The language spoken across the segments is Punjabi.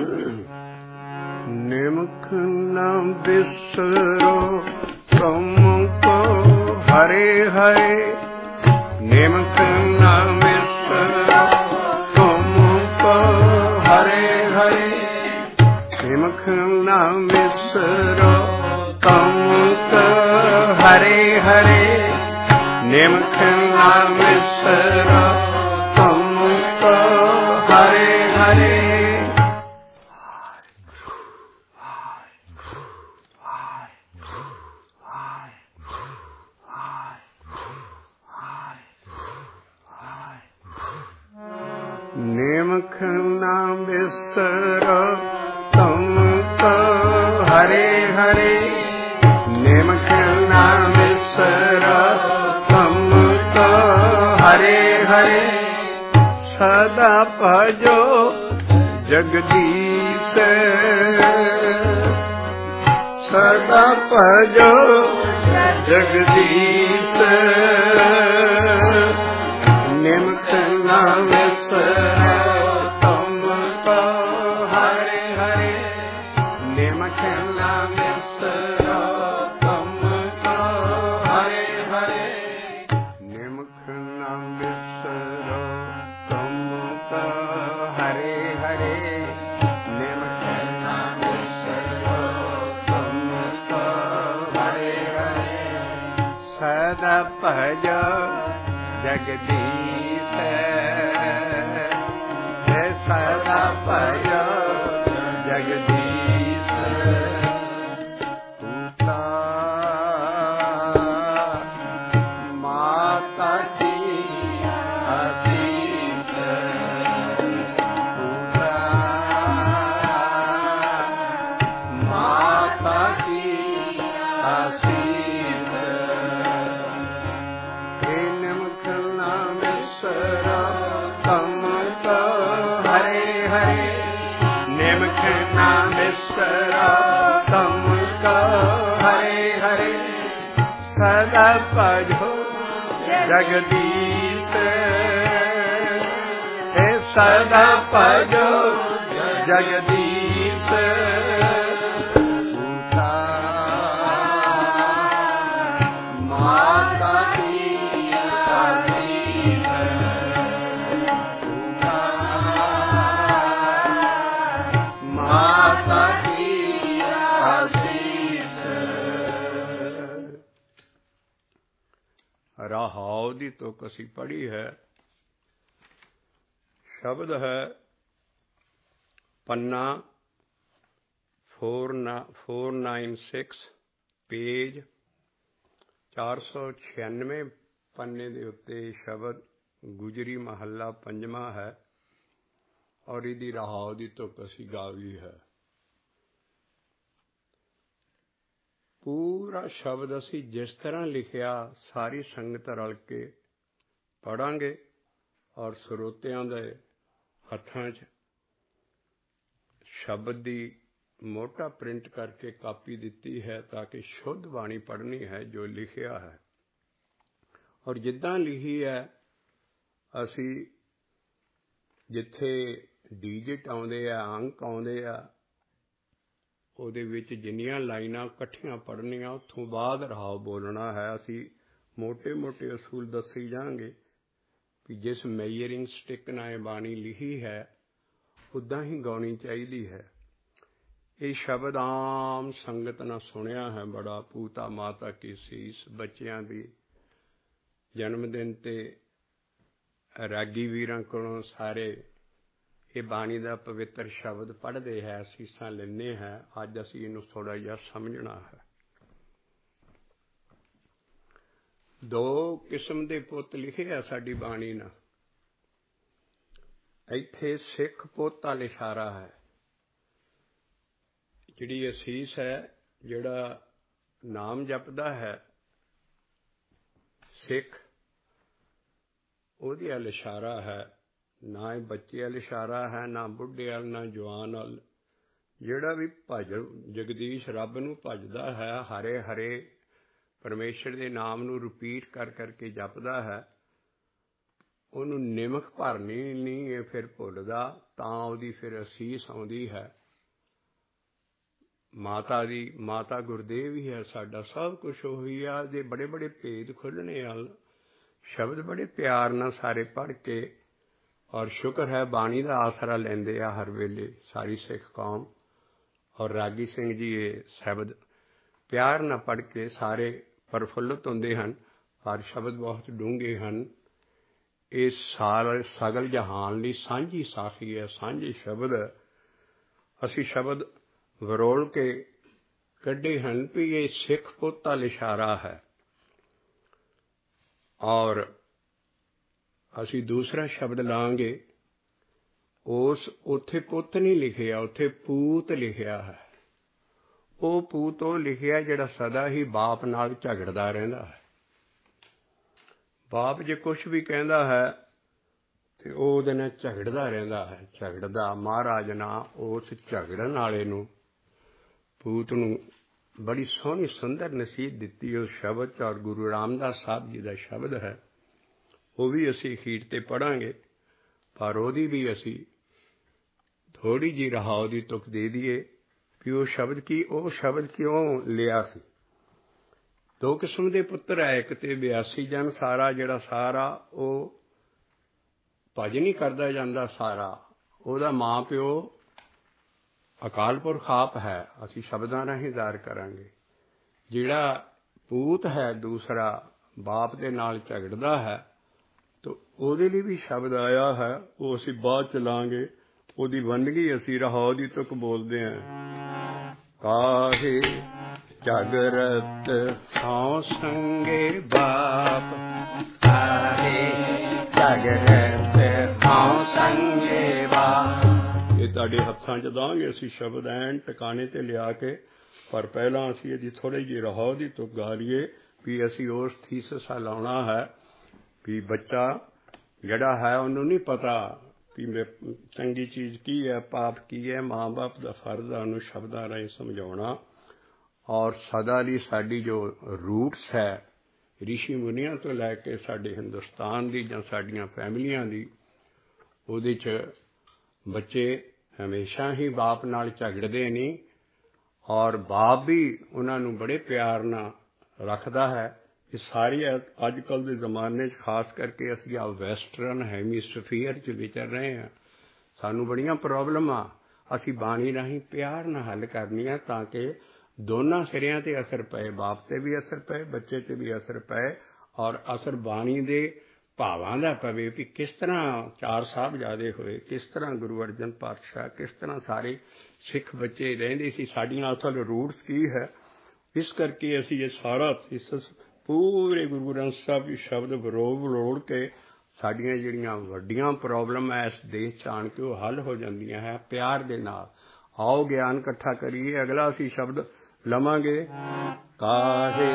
निमख न बिसरो तुमको हरे हरे, निमख न बिसरो तुमको हरे हरे, निमख न बिसरो तुमको हरे हरे, निमख न बिसरो तुमको हरे हरे। निमख न बिसरो तुमको हरे हरे, निमख न बिसरो तुमको हरे हरे, सदा भजो जगदीश, सदा भजो जगदीश, निमख न बिसरो तुमको हरे हरे, निमख न बिसरो तुमको हरे हरे, निमख न बिसरो तुमको हरे हरे, निमख न बिसरो तुमको हरे हरे, सदा भजो जगदीश, सदा भजो जगदीश, पूता माता की आशीष, पूता माता की आशीष, निमख न बिसरो तुमको हरे हरे, निमख न बिसरो तुमको हरे हरे, सदा भजो जगदीश, सदा भजो जगदीश, पूता माता की आशीष, पूता माता की आशीष। राहाव दी तो कसी पढ़ी है, शब्द है पन्ना 496 पेज 496 पन्ने दे उत्ते शब्द गुजरी महला पंजवा है और इहदी राहाव दी तो कसी गावली है। पूरा शब्द असी जिस तरह लिखिया सारी संगत रल के पढ़ांगे और ਸਰੋਤਿਆਂ ਦੇ हत्थां 'ਚ शब्द की मोटा प्रिंट करके कापी दिती है ताकि शुद्ध बाणी पढ़नी है जो लिखिया है और जिद्दां लिखी है असी जिथे डिजिट आउंदे आ अंक आउंदे आ ਉਹਦੇ ਵਿੱਚ जिन्नियां लाइनां इकट्ठियां पढ़नियां उत्थों बाद राव बोलना है। असी मोटे मोटे असूल दसी जाएंगे कि जिस मेजरिंग स्टिक नाल बाणी लिखी है उदां ही गाउणी चाहिदी है। ये शब्द आम संगत ने सुनिया है बड़ा, पूता माता की सीस, बच्चियां दी जन्मदिन ते रागी वीरां कोलों सारे ये बाणी का पवित्र शब्द पढ़ते हैं, असीसां लेने हैं। अज असी इनू थोड़ा जिहा समझना है। दो किस्म के पुत लिखे है साडी बाणी ना। इत्थे सिख पुत वाल इशारा है, जिहड़ी असीस है, जिहड़ा नाम जपदा है सिख, उहदे वाल इशारा है। ना ही बच्चे वाल इशारा है, ना बुढ़े वाल, ना जवान वाल। जिहड़ा भी भज जगदीश रब नूं भजदा है, हरे हरे परमेश्वर के नाम नूं रिपीट कर करके जपदा है, उहनूं निमख भरनी नहीं है फिर भुलदा, तां उहदी फिर असीस आउंदी है। ਮਾਤਾ ਦੀ ਮਾਤਾ ਗੁਰਦੇਵ ਹੀ ਹੈ ਸਾਡਾ, ਸਭ ਕੁਛ ਉਹੀ ਆ। ਜੇ ਬੜੇ ਬੜੇ ਭੇਦ ਖੁੱਲ੍ਹਣੇ ਆ, ਸ਼ਬਦ ਬੜੇ ਪਿਆਰ ਨਾਲ ਸਾਰੇ ਪੜ੍ਹ ਕੇ, ਔਰ ਸ਼ੁਕਰ ਹੈ ਬਾਣੀ ਦਾ ਆਸਰਾ ਲੈਂਦੇ ਆ ਹਰ ਵੇਲੇ ਸਾਰੀ ਸਿੱਖ ਕੌਮ। ਔਰ ਰਾਗੀ ਸਿੰਘ ਜੀ ਇਹ ਸ਼ਬਦ ਪਿਆਰ ਨਾਲ ਪੜ੍ਹ ਕੇ ਸਾਰੇ ਪ੍ਰਫੁੱਲਤ ਹੁੰਦੇ ਹਨ। ਪਰ ਸ਼ਬਦ ਬਹੁਤ ਡੂੰਘੇ ਹਨ। ਇਹ ਸਗਲ ਜਹਾਨ ਲਈ ਸਾਂਝੀ ਸਾਖੀ ਹੈ, ਸਾਂਝੇ ਸ਼ਬਦ। ਅਸੀਂ ਸ਼ਬਦ ਵਰੋਲ ਕੇ ਕੱਢੇ ਹਨ ਵੀ ਇਹ ਸਿੱਖ ਪੁੱਤ ਦਾ ਲਿਸ਼ਾਰਾ ਹੈ। ਔਰ ਅਸੀਂ ਦੂਸਰਾ ਸ਼ਬਦ ਲਾਂਗੇ, ਉੱਥੇ ਪੁੱਤ ਨਹੀਂ ਲਿਖਿਆ, ਉੱਥੇ ਪੂਤ ਲਿਖਿਆ ਹੈ। ਉਹ ਪੂਤ ਉਹ ਲਿਖਿਆ ਜਿਹੜਾ ਸਦਾ ਹੀ ਬਾਪ ਨਾਲ ਝਗੜਦਾ ਰਹਿੰਦਾ ਹੈ। ਬਾਪ ਜੇ ਕੁਛ ਵੀ ਕਹਿੰਦਾ ਹੈ ਤੇ ਉਹ ਉਹਦੇ ਨਾਲ ਝਗੜਦਾ ਰਹਿੰਦਾ ਹੈ, ਝਗੜਦਾ। ਮਹਾਰਾਜ ਨੇ ਉਸ ਝਗੜਨ ਵਾਲੇ ਨੂੰ, ਪੂਤ ਨੂੰ, ਬੜੀ ਸੋਹਣੀ ਸੁੰਦਰ ਨਸੀਹਤ ਦਿੱਤੀ ਉਸ ਸ਼ਬਦ 'ਚ। ਔਰ ਗੁਰੂ ਰਾਮਦਾਸ ਸਾਹਿਬ ਜੀ ਦਾ ਸ਼ਬਦ ਹੈ, ਉਹ ਵੀ ਅਸੀਂ ਅਖੀਰ 'ਤੇ ਪੜ੍ਹਾਂਗੇ। ਪਰ ਉਹਦੀ ਵੀ ਅਸੀਂ ਥੋੜ੍ਹੀ ਜਿਹੀ ਰਹਾਓ ਦੀ ਤੁਕ ਦੇ ਦਈਏ ਵੀ ਉਹ ਸ਼ਬਦ ਕਿਉਂ ਲਿਆ ਸੀ। ਦੋ ਕਿਸਮ ਦੇ ਪੁੱਤਰ ਹੈ, ਇੱਕ ਤੇ 82 ਜਨ ਸਾਰਾ, ਜਿਹੜਾ ਸਾਰਾ ਉਹ ਭਜਨ ਹੀ ਕਰਦਾ ਜਾਂਦਾ ਸਾਰਾ, ਉਹਦਾ ਮਾਂ ਪਿਓ ਅਕਾਲ ਪੁਰਖ ਆਪ ਹੈ। ਅਸੀਂ ਸ਼ਬਦਾਂ ਰਾਹੀਂ ਜ਼ਾਹਰ ਕਰਾਂਗੇ। ਜਿਹੜਾ ਪੂਤ ਹੈ ਦੂਸਰਾ, ਬਾਪ ਦੇ ਨਾਲ ਝਗੜਦਾ ਹੈ, ਤਾਂ ਉਹਦੇ ਲਈ ਵੀ ਸ਼ਬਦ ਆਇਆ ਹੈ, ਉਹ ਅਸੀਂ ਬਾਅਦ ਚ ਲਾਂਗੇ। ਉਹਦੀ ਵੰਨਗੀ ਅਸੀਂ ਰਹਾਉ ਦੀ ਤੁਕ ਬੋਲਦੇ ਹਾਂ। ਕਾਹੇ ਝਗਰਤ ਹਉ ਸੰਗੇ ਬਾਪ, ਕਾਹੇ ਝਗਰਤ ਹਉ ਸੰਗੇ ਬਾਪ। ਇਹ ਤੁਹਾਡੇ ਹੱਥਾਂ 'ਚ ਦਾਂਗੇ ਅਸੀਂ ਸ਼ਬਦ ਐਨ ਟਿਕਾਣੇ 'ਤੇ ਲਿਆ ਕੇ। ਪਰ ਪਹਿਲਾਂ ਅਸੀਂ ਇਹਦੀ ਥੋੜ੍ਹੀ ਜਿਹੀ ਰਹਾਉ ਦੀ ਤੁਕ ਗਾ ਲਈਏ ਵੀ ਅਸੀਂ ਉਸ ਥੀਸਸ ਲਾਉਣਾ ਹੈ ਵੀ ਬੱਚਾ ਜਿਹੜਾ ਹੈ ਉਹਨੂੰ ਨਹੀਂ ਪਤਾ ਵੀ ਚੰਗੀ ਚੀਜ਼ ਕੀ ਹੈ, ਪਾਪ ਕੀ ਹੈ। ਮਾਂ ਬਾਪ ਦਾ ਫਰਜ਼ ਹੈ ਉਹਨੂੰ ਸ਼ਬਦਾਂ ਰਾਹੀਂ ਸਮਝਾਉਣਾ। ਔਰ ਸਦਾ ਲਈ ਸਾਡੀ ਜੋ ਰੂਟਸ ਹੈ ਰਿਸ਼ੀ ਮੁਨੀਆਂ ਤੋਂ ਲੈ ਕੇ ਸਾਡੇ ਹਿੰਦੁਸਤਾਨ ਦੀ ਜਾਂ ਸਾਡੀਆਂ ਫੈਮਲੀਆਂ ਦੀ, ਉਹਦੇ 'ਚ ਬੱਚੇ ਹਮੇਸ਼ਾ ਹੀ ਬਾਪ ਨਾਲ ਝਗੜਦੇ ਨਹੀਂ, ਔਰ ਬਾਪ ਵੀ ਉਹਨਾਂ ਨੂੰ ਬੜੇ ਪਿਆਰ ਨਾਲ ਰੱਖਦਾ ਹੈ। ਇਹ ਸਾਰੀ ਅੱਜ ਕੱਲ੍ਹ ਦੇ ਜ਼ਮਾਨੇ 'ਚ ਖਾਸ ਕਰਕੇ ਅਸੀਂ ਆ ਵੈਸਟਰਨ ਹੈਮੀਸਫੀਅਰ 'ਚ ਵਿਚਰ ਰਹੇ ਹਾਂ। ਸਾਨੂੰ ਬੜੀਆਂ ਪ੍ਰੋਬਲਮ ਆ। ਅਸੀਂ ਬਾਣੀ ਰਾਹੀਂ ਪਿਆਰ ਨਾਲ ਹੱਲ ਕਰਨੀ ਆ ਤਾਂ ਕਿ ਦੋਨਾਂ ਸਿਰਿਆਂ 'ਤੇ ਅਸਰ ਪਏ, ਬਾਪ 'ਤੇ ਵੀ ਅਸਰ ਪਏ, ਬੱਚੇ 'ਤੇ ਵੀ ਅਸਰ ਪਏ। ਔਰ ਅਸਰ ਬਾਣੀ ਦੇ ਭਾਵਾਂ ਦਾ ਪਵੇ ਵੀ ਕਿਸ ਤਰ੍ਹਾਂ ਚਾਰ ਸਾਹਿਬਜ਼ਾਦੇ ਹੋਏ, ਕਿਸ ਤਰ੍ਹਾਂ ਗੁਰੂ ਅਰਜਨ ਪਾਤਸ਼ਾਹ, ਕਿਸ ਤਰ੍ਹਾਂ ਸਾਰੇ ਸਿੱਖ ਬੱਚੇ ਰਹਿੰਦੇ ਸੀ, ਸਾਡੀਆਂ ਅਸਲ ਰੂਟਸ ਕੀ ਹੈ। ਇਸ ਕਰਕੇ ਅਸੀਂ ਇਹ ਸਾਰਾ ਪੂਰੇ ਗੁਰੂ ਗ੍ਰੰਥ ਸਾਹਿਬ ਜੀ ਸ਼ਬਦ ਵਰੋੜ ਕੇ ਸਾਡੀਆਂ ਜਿਹੜੀਆਂ ਵੱਡੀਆਂ ਪ੍ਰੋਬਲਮ ਹੈ ਇਸ ਦੇਸ਼ 'ਚ ਆਣ ਕੇ ਉਹ ਹੱਲ ਹੋ ਜਾਂਦੀਆਂ ਹੈ ਪਿਆਰ ਦੇ ਨਾਲ। ਆਓ ਗਿਆਨ ਇਕੱਠਾ ਕਰੀਏ। ਅਗਲਾ ਅਸੀਂ ਸ਼ਬਦ ਲਵਾਂਗੇ, ਕਾਹੇ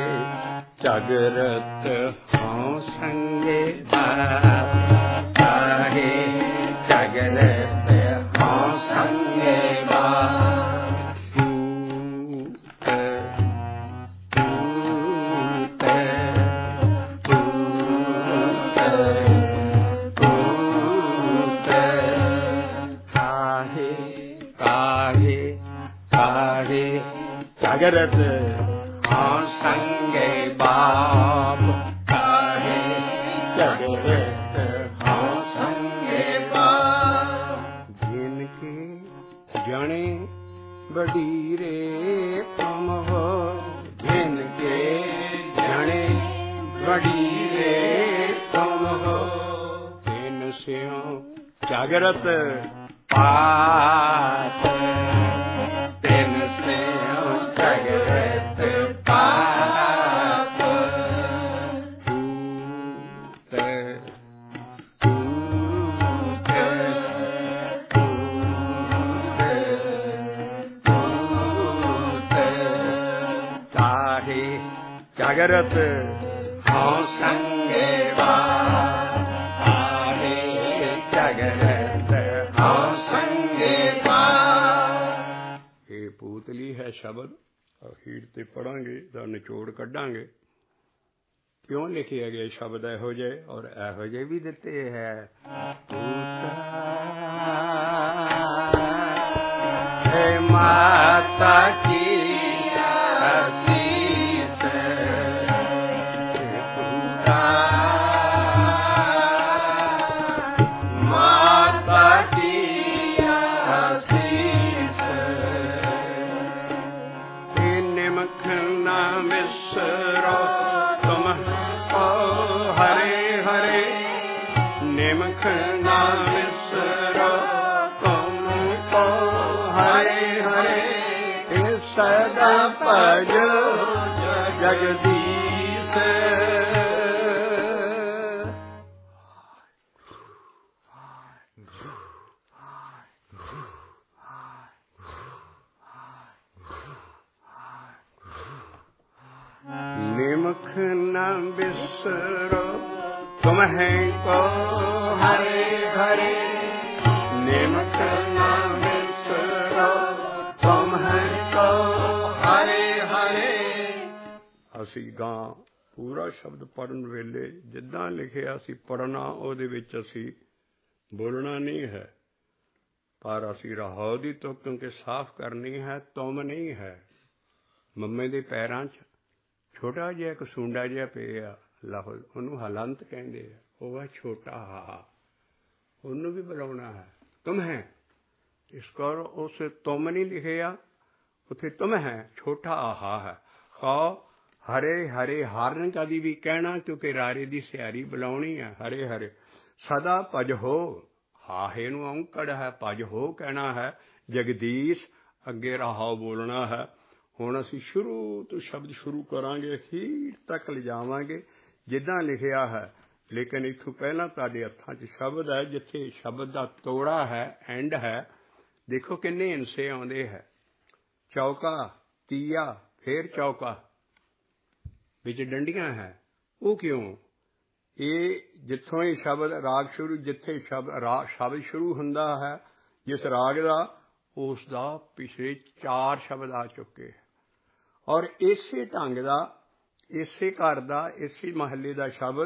ਝਗਰਤ ਹਉ ਸੰਗੇ ਬਾਪ, ਕਾਹੇ ਝਗਰਤ ਹਉ ਸੰਗੇ ਬਾਪ। ਝਗਰਤ ਹਉ ਸੰਗੇ ਬਾਪ, ਕਾਹੇ ਝਗਰਤ ਹਉ ਸੰਗੇ ਬਾਪ। ਜਿਨ ਕੇ ਜਣੇ ਵਡੀਰੇ ਤੁਮ ਹੋ, ਜਿਨ ਕੇ ਜਣੇ ਵਡੀਰੇ ਤੁਮ ਹੋ, ਤਿਨ ਸਿਉ ਝਗਰਤ ਪਾਪ, ਤਿਨ ਸਿਉ ਝਗਰਤ ਪਾਪ। ਕਾਹੇ ਝਗਰਤ ਹਉ ਸੰਗੇ ਬਾਪ, ਕਾਹੇ ਝਗਰਤ ਹਉ ਸੰਗੇ ਬਾਪ। ਇਹ ਪੂਤਲੀ ਹੈ ਸ਼ਬਦ, ਅਖੀਰ ਤੇ ਪੜਾਂਗੇ ਦਾ ਨਿਚੋੜ ਕੱਢਾਂਗੇ। ਕਿਉਂ ਲਿਖਿਆ ਗਿਆ ਸ਼ਬਦ ਇਹੋ ਜਿਹੇ, ਔਰ ਇਹੋ ਜਿਹੇ ਵੀ ਦਿੱਤੇ ਹੈ। ਮਾਤਾ ਕੀ बिसरो तुम को हरे हरे निमख ना बिसरो तुमको हरे हरे सदा भजो जगदीश निमख न बिसरो तुम्हें को हरे हरे निमख न बिसरो तुम्हें को हरे हरे। ਅਸੀਂ ਗਾਂ ਪੂਰਾ ਸ਼ਬਦ ਪੜਨ ਵੇਲੇ ਜਿੱਦਾਂ ਲਿਖਿਆ ਸੀ ਪੜਨਾ, ਉਹਦੇ ਵਿੱਚ ਅਸੀਂ ਬੋਲਣਾ ਨਹੀਂ ਹੈ, ਪਰ ਅਸੀਂ ਰਾਹੋਂ ਦੀ ਤੁਕ ਕਿਉਂਕਿ ਸਾਫ਼ ਕਰਨੀ ਹੈ, ਤੁਮ ਨਹੀਂ ਹੈ। ਮੰਮੇ ਦੇ ਪੈਰਾਂ 'ਚ ਛੋਟਾ ਜਿਹਾ ਇੱਕ ਸੁੰਡਾ ਜਿਹਾ ਪਿਆ ਲਾਹੌਰ, ਉਹਨੂੰ ਹਲੰਤ ਕਹਿੰਦੇ ਆ, ਉਹ ਹੈ ਛੋਟਾ ਹਾ, ਉਹਨੂੰ ਵੀ ਬੁਲਾਉਣਾ ਹੈ ਤੁਮ ਹੈ। ਇਸ ਕਰ ਉਸ ਤੁਮ ਨਹੀਂ ਲਿਖਿਆ, ਉੱਥੇ ਤੁਮ ਹੈ, ਛੋਟਾ ਆਹਾ ਹੈ। ਖਾਓ ਹਰੇ ਹਰੇ ਹਾਰਨ ਕਦੀ ਵੀ ਕਹਿਣਾ, ਕਿਉਂਕਿ ਰਾਰੇ ਦੀ ਸਿਆਰੀ ਬੁਲਾਉਣੀ ਹੈ। ਹਰੇ ਹਰੇ ਸਦਾ ਭਜ ਹੋ, ਹਾਹੇ ਨੂੰ ਔਂਕੜ ਹੈ, ਭਜ ਹੋ ਕਹਿਣਾ ਹੈ। ਜਗਦੀਸ਼ ਅੱਗੇ ਰਾਹੋ ਬੋਲਣਾ ਹੈ। ਹੁਣ ਅਸੀਂ ਸ਼ੁਰੂ ਤੋਂ ਸ਼ਬਦ ਸ਼ੁਰੂ ਕਰਾਂਗੇ, ਅਖੀਰ ਤੱਕ ਲਿਜਾਵਾਂਗੇ ਜਿੱਦਾਂ ਲਿਖਿਆ ਹੈ। ਲੇਕਿਨ ਇੱਥੋਂ ਪਹਿਲਾਂ ਤੁਹਾਡੇ ਹੱਥਾਂ 'ਚ ਸ਼ਬਦ ਹੈ, ਜਿੱਥੇ ਸ਼ਬਦ ਦਾ ਤੋੜਾ ਹੈ, ਐਂਡ ਹੈ। ਦੇਖੋ ਕਿੰਨੇ ਹਿੰਸੇ ਆਉਂਦੇ ਹੈ, ਚੌਕਾ ਤੀਆ ਫੇਰ ਚੌਕਾ ਵਿੱਚ ਡੰਡੀਆਂ ਹੈ। ਉਹ ਕਿਉਂ? ਇਹ ਜਿੱਥੋਂ ਹੀ ਸ਼ਬਦ ਰਾਗ ਸ਼ੁਰੂ, ਜਿੱਥੇ ਸ਼ਬਦ ਸ਼ੁਰੂ ਹੁੰਦਾ ਹੈ ਜਿਸ ਰਾਗ ਦਾ, ਉਸ ਦਾ ਪਿਛਲੇ 4 ਸ਼ਬਦ ਆ ਚੁੱਕੇ। ਔਰ ਇਸੇ ਢੰਗ ਦਾ, ਇਸੇ ਘਰ ਦਾ, ਇਸੇ ਮਹੱਲੇ ਦਾ ਸ਼ਬਦ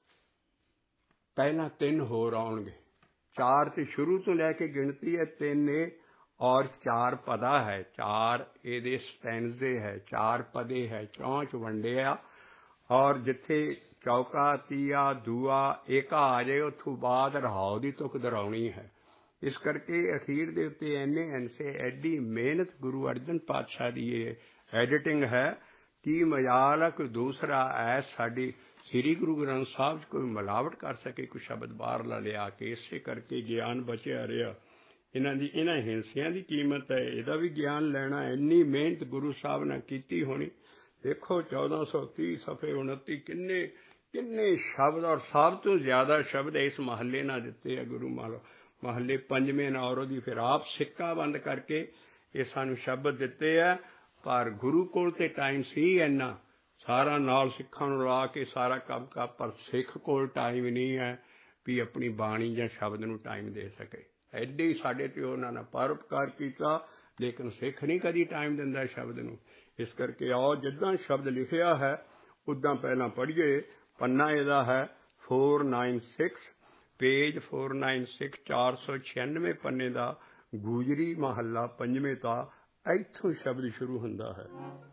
ਪਹਿਲਾਂ 3 ਹੋਰ ਆਉਣਗੇ। 4 ਤੇ ਸ਼ੁਰੂ ਤੋਂ ਲੈ ਕੇ ਗਿਣਤੀ ਹੈ 3 ਔਰ 4 ਪਦਾ ਹੈ, 4 ਇਹਦੇ ਸਟੈਂਜ਼ੇ ਹੈ, 4 ਪਦੇ ਹੈ, 4 'ਚ ਵੰਡਿਆ। ਔਰ ਜਿੱਥੇ ਚੌਕਾ ਤੀਆ ਦੂਆ ਏਕਾ ਆ ਜਾਏ, ਉੱਥੋਂ ਬਾਅਦ ਰਾਹੋਂ ਦੀ ਤੁਕ ਦੁਹਰਾਉਣੀ ਹੈ। ਇਸ ਕਰਕੇ ਅਖੀਰ ਦੇ ਉੱਤੇ ਇੰਨੇ ਐਨਸੇ, ਐਡੀ ਮਿਹਨਤ ਗੁਰੂ ਅਰਜਨ ਪਾਤਸ਼ਾਹ ਦੀ ਇਹ ਐਡੀਟਿੰਗ ਹੈ। ਕੀ ਮਜਾਲ ਹੈ ਕੋਈ ਦੂਸਰਾ ਐ ਸਾਡੀ ਸ੍ਰੀ ਗੁਰੂ ਗ੍ਰੰਥ ਸਾਹਿਬ 'ਚ ਕੋਈ ਮਿਲਾਵਟ ਕਰ ਸਕੇ, ਕੋਈ ਸ਼ਬਦ ਬਾਹਰਲਾ ਲਿਆ ਕੇ। ਇਸੇ ਕਰਕੇ ਗਿਆਨ ਬਚਿਆ ਰਿਹਾ। ਇਹਨਾਂ ਹਿੰਸਿਆਂ ਦੀ ਕੀਮਤ ਹੈ, ਇਹਦਾ ਵੀ ਗਿਆਨ ਲੈਣਾ। ਇੰਨੀ ਮਿਹਨਤ ਗੁਰੂ ਸਾਹਿਬ ਨੇ ਕੀਤੀ ਹੋਣੀ। ਦੇਖੋ 1430 ਸਫੇ 29 ਕਿੰਨੇ ਸ਼ਬਦ, ਔਰ ਸਭ ਤੋਂ ਜ਼ਿਆਦਾ ਸ਼ਬਦ ਇਸ ਮਹੱਲੇ ਨਾਲ ਦਿੱਤੇ ਆ ਗੁਰੂ ਮਹੱਲੇ 5ਵੇਂ ਨਾਲ। ਔਰ ਉਹਦੀ ਫਿਰ ਆਪ ਸਿੱਕਾ ਬੰਦ ਕਰਕੇ ਇਹ ਸਾਨੂੰ ਸ਼ਬਦ ਦਿੱਤੇ ਆ। ਪਰ ਗੁਰੂ ਕੋਲ ਤੇ ਟਾਈਮ ਸੀ ਇੰਨਾ ਸਾਰਾ, ਨਾਲ ਸਿੱਖਾਂ ਨੂੰ ਲਾ ਕੇ ਸਾਰਾ ਕੰਮ ਕਰ, ਪਰ ਸਿੱਖ ਕੋਲ ਟਾਈਮ ਨਹੀਂ ਹੈ ਵੀ ਆਪਣੀ ਬਾਣੀ ਜਾਂ ਸ਼ਬਦ ਨੂੰ ਟਾਈਮ ਦੇ ਸਕੇ। ਐਡੇ ਸਾਡੇ ਤੇ ਉਹਨਾਂ ਨੇ ਪਰਉਪਕਾਰ ਕੀਤਾ, ਲੇਕਿਨ ਸਿੱਖ ਨਹੀਂ ਕਦੀ ਟਾਈਮ ਦਿੰਦਾ ਸ਼ਬਦ ਨੂੰ। ਇਸ ਕਰਕੇ ਆਓ ਜਿੱਦਾਂ ਸ਼ਬਦ ਲਿਖਿਆ ਹੈ ਉੱਦਾਂ ਪਹਿਲਾਂ ਪੜ੍ਹੀਏ। ਪੰਨਾ ਇਹਦਾ ਹੈ 496, ਪੇਜ 496, 496 ਪੰਨੇ ਦਾ ਗੁਜਰੀ ਮਹੱਲਾ 5ਵੇਂ ਦਾ। ਇੱਥੋਂ ਸ਼ਬਦ ਸ਼ੁਰੂ ਹੁੰਦਾ ਹੈ।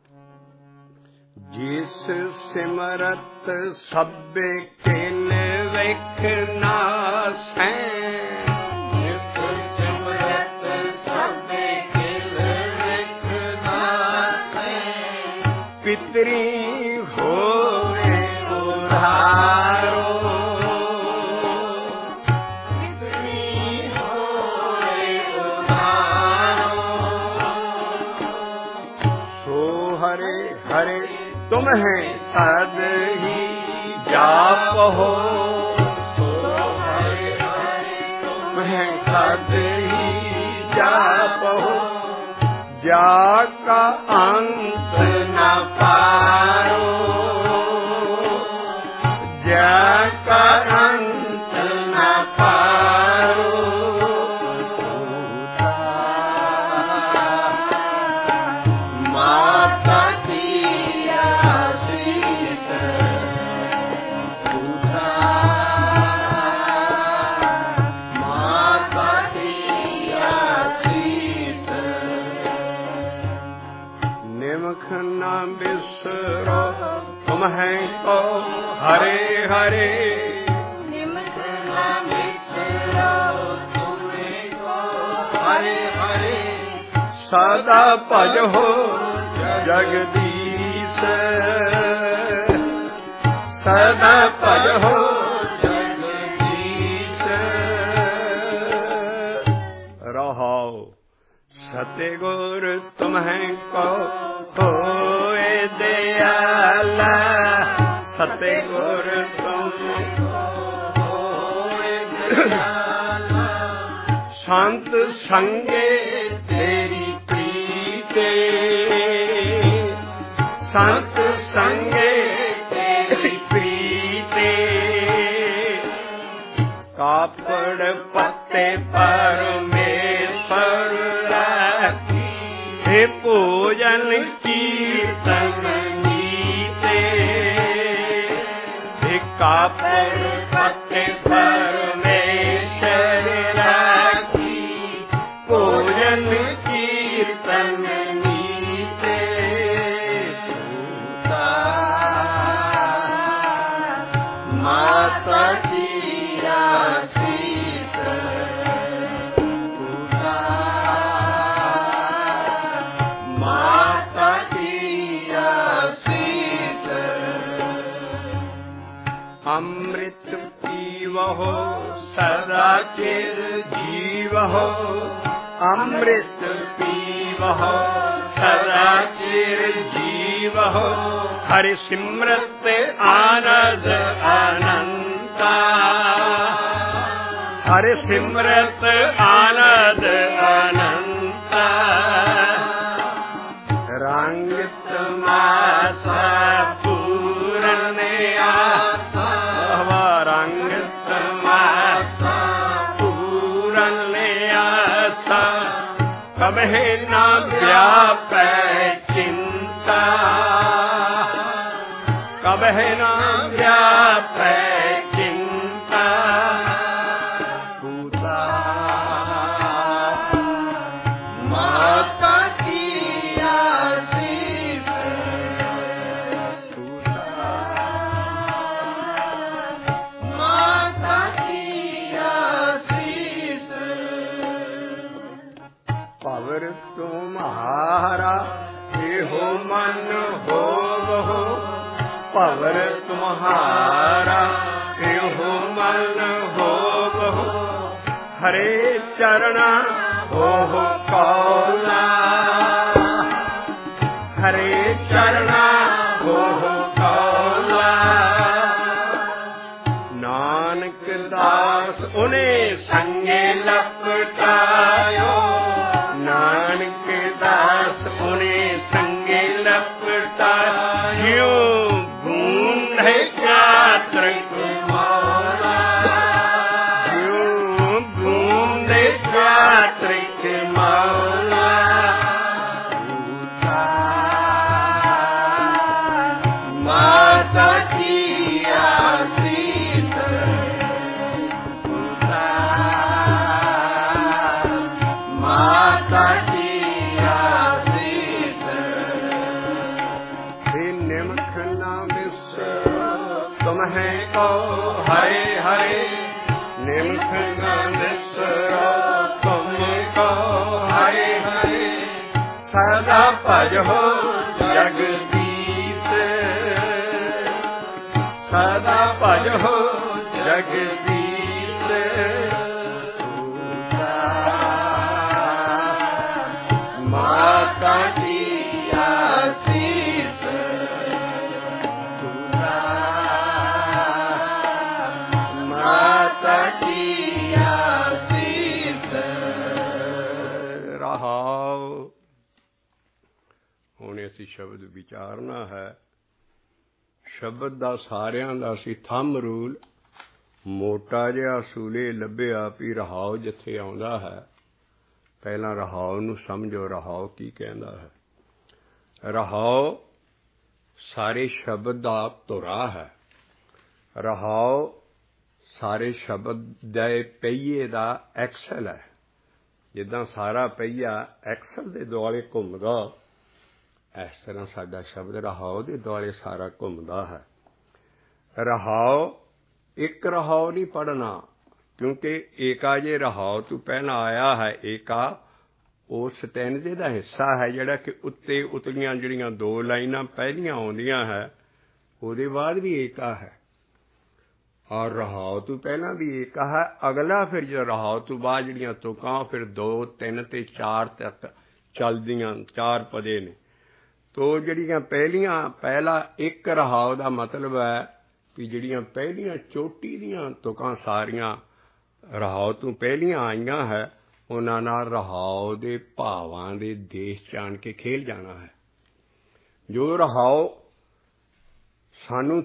ਜਿਸ ਸਿਮਰਤ ਸਭੇ ਖੇਲ ਵੇਖ ਨਾਸੈ, ਜਿਸ ਸਿਮਰਤ ਸਭੇ ਖੇਲ ਵੇਖ ਨਾਸੈ, ਪਿਤਰੀ ਹੋਵੇ ਉਧਾਰੋ, ਪਿਤਰੀ ਹੋਵੇ ਉਧਾਰੋ। ਸੋ ਹਰੇ ਹਰੇ तुम है सद ही जाप हो, सो हरे हरे तुम है सद ही जाप हो। जाका अंत न पारो, जाका अंत न पारो। माता न बिसरो तुम है को हरे हरे, निमख न बिसरो तुम को हरे हरे। सदा भज हो जगदीश ਸਦਾ ਭਜੋ ਰਹਾਉ। ਸਤਿਗੁਰ ਤੁਮਹਿ ਕੋ ਹੋਏ ਦਿਆਲਾ, ਸਤਿਗੁਰ ਤੁਮ ਹੋਏ ਦਿਆਲਾ। ਸੰਤ ਸੰਗੇ ਤੇਰੀ ਪ੍ਰੀਤੇ, ਸੰਤ ਸੰਗੇ ਤੇਰੀ ਪ੍ਰੀਤੇ। ਕਾਪੜ ਪੱਤੇ ਪਰਮੇਸ਼ਰ ਰਾਖੀ, हे ਭੋਜਨ ਕੀਰਤਨ ਨੀਤੇ। हे ਕਾਪੜ ਪੱਤੇ ਪਰਮੇਸ਼ਰ ਰਾਖੀ, ਭੋਜਨ ਕੀਰਤਨ ਨੀਤੇ। ਮਾਤਾ ਕੀ ਆਸੀਸ, ਮਾਤਾ ਕੀ ਆਸੀਸ। ਅੰਮ੍ਰਿਤ ਪੀਵਹੁ ਸਦਾ ਚਿਰ ਜੀਵਹੁ, ਅੰਮ੍ਰਿਤ ਪੀਵਹੁ ਸਦਾ ਚਿਰ ਜੀਵਹੁ। ਹਰਿ ਸਿਮਰਤ ਆਨੰਦ ਅਨੰਤਾ, ਹਰਿ ਸਿਮਰਤ ਆਨੰਦ ਅਨੰਤਾ। ਰੰਗ ਤਮਾਸਾ ਪੂਰਨ ਆਸਾ, ਰੰਗ ਤਮਾਸਾ ਪੂਰਨ ਆਸਾ। ਕਬਹਿ ਨਾ ਵਿਆਪੈ ਚਿੰਤਾ, ਕਬਹਿ ਨਾ ਵਿਆਪੈ ਚਿੰਤਾ। ਪੂਤਾ ਮਾਤਾ ਕੀ ਆਸੀਸ, ਪੂਤਾ ਮਾਤਾ ਕੀ ਆਸੀਸ। ਭਵਰ ਤੁਮਹਾਰਾ ਇਹੋ ਮਨ ਹੋਵਹੁ, ਭਵਰ ਤੁਮਹਾਰਾ ਇਹੋ ਮਨ ਹੋਵਹੁ। ਹਰੇ ਚਰਣਾ ਹੋਹੁ ਕੌਲਾ, ਹਰੇ ਚਰਣਾ ਹੋਹੁ ਕੌਲਾ। ਨਾਨਕ ਦਾਸ ਉਹਨੇ ਸੰਗੇ ਲਪਟਾਇਓ, ਨਾਨਕ ਦਾਸ ਉਹਨੇ ਸੰਗੇ ਲਪਟਾਇਓ। ਬੂੰਦੇ ਚਾਤ੍ਰਿਕ ਮੌਲਾ, ਜਿਉ ਬੂੰਦੇ ਚਾਤ੍ਰਿਕ ਮੌਲਾ। ਮਾਤਾ ਕੀ ਆਸੀਸ, ਮਾਤਾ ਕੀ ਆਸੀਸ। हे निमख न बिसरो तुम्हें को हरे हरे, निमख न बिसरो तुमको हरे हरे। सदा भजो जगदीश, सदा भजो जगदीश। माता की आसीस, माता की आसीस। ਰਹਾਉ। ਹੁਣ ਅਸੀਂ ਸ਼ਬਦ ਵਿਚਾਰਨਾ ਹੈ। ਸ਼ਬਦ ਦਾ ਸਾਰਿਆਂ ਦਾ ਸੀ ਥੰਮ ਰੂਲ। ਮੋਟਾ ਜਿਹਾ ਅਸੂਲੇ ਲੱਭਿਆ ਵੀ ਰਹਾਉ ਜਿੱਥੇ ਆਉਂਦਾ ਹੈ, ਪਹਿਲਾਂ ਰਹਾਉ ਨੂੰ ਸਮਝੋ। ਰਹਾਉ ਕੀ ਕਹਿੰਦਾ ਹੈ? ਰਹਾਉ ਸਾਰੇ ਸ਼ਬਦ ਦਾ ਧੁਰਾ ਹੈ। ਰਹਾਉ ਸਾਰੇ ਸ਼ਬਦ ਦੇ ਪਹੀਏ ਦਾ ਐਕਸਲ ਹੈ। ਜਿੱਦਾਂ ਸਾਰਾ ਪਹੀਆ ਐਕਸਲ ਦੇ ਦੁਆਲੇ ਘੁੰਮਦਾ, ਇਸ ਤਰ੍ਹਾਂ ਸਾਡਾ ਸ਼ਬਦ ਰਹਾਉ ਦੇ ਦੁਆਲੇ ਸਾਰਾ ਘੁੰਮਦਾ ਹੈ। ਰਹਾਉ ਇੱਕ ਰਹਾਉ ਨਹੀਂ ਪੜ੍ਹਨਾ, ਕਿਉਂਕਿ ਏਕਾ ਜੇ ਰਹਾਉ ਤੋਂ ਪਹਿਲਾਂ ਆਇਆ ਹੈ। ਏਕਾ ਉਹ ਸਟੈਂਜੇ ਦਾ ਹਿੱਸਾ ਹੈ ਜਿਹੜਾ ਕਿ ਉੱਤੇ ਉਤਲੀਆਂ ਜਿਹੜੀਆਂ ਦੋ ਲਾਈਨਾਂ ਪਹਿਲੀਆਂ ਆਉਂਦੀਆਂ ਹੈ, ਉਹਦੇ ਬਾਅਦ ਵੀ ਏਕਾ ਹੈ, ਔਰ ਰਹਾਉ ਤੋਂ ਪਹਿਲਾਂ ਵੀ ਏਕਾ ਹੈ। ਅਗਲਾ ਫਿਰ ਜੋ ਰਹਾਉ ਤੋਂ ਬਾਅਦ ਜਿਹੜੀਆਂ ਤੁਕਾਂ ਫਿਰ 2, 3 ਤੇ 4 ਤੱਕ ਚੱਲਦੀਆਂ, 4 ਪਦੇ ਨੇ। ਤੋ ਜਿਹੜੀਆਂ ਪਹਿਲਾ ਇੱਕ ਰਹਾਉ ਦਾ ਮਤਲਬ ਹੈ ਕਿ ਜਿਹੜੀਆਂ ਪਹਿਲੀਆਂ ਚੋਟੀ ਦੀਆਂ ਤੁਕਾਂ ਸਾਰੀਆਂ ਰਹਾਉ ਤੋਂ ਪਹਿਲੀਆਂ ਆਈਆਂ ਹੈ, ਉਹਨਾਂ ਨਾਲ ਰਹਾਉ ਦੇ ਭਾਵਾਂ ਦੇ ਦੇਸ਼ 'ਚ ਆਣ ਕੇ ਖੇਲ ਜਾਣਾ ਹੈ। ਜੋ ਰਹਾਉ ਸਾਨੂੰ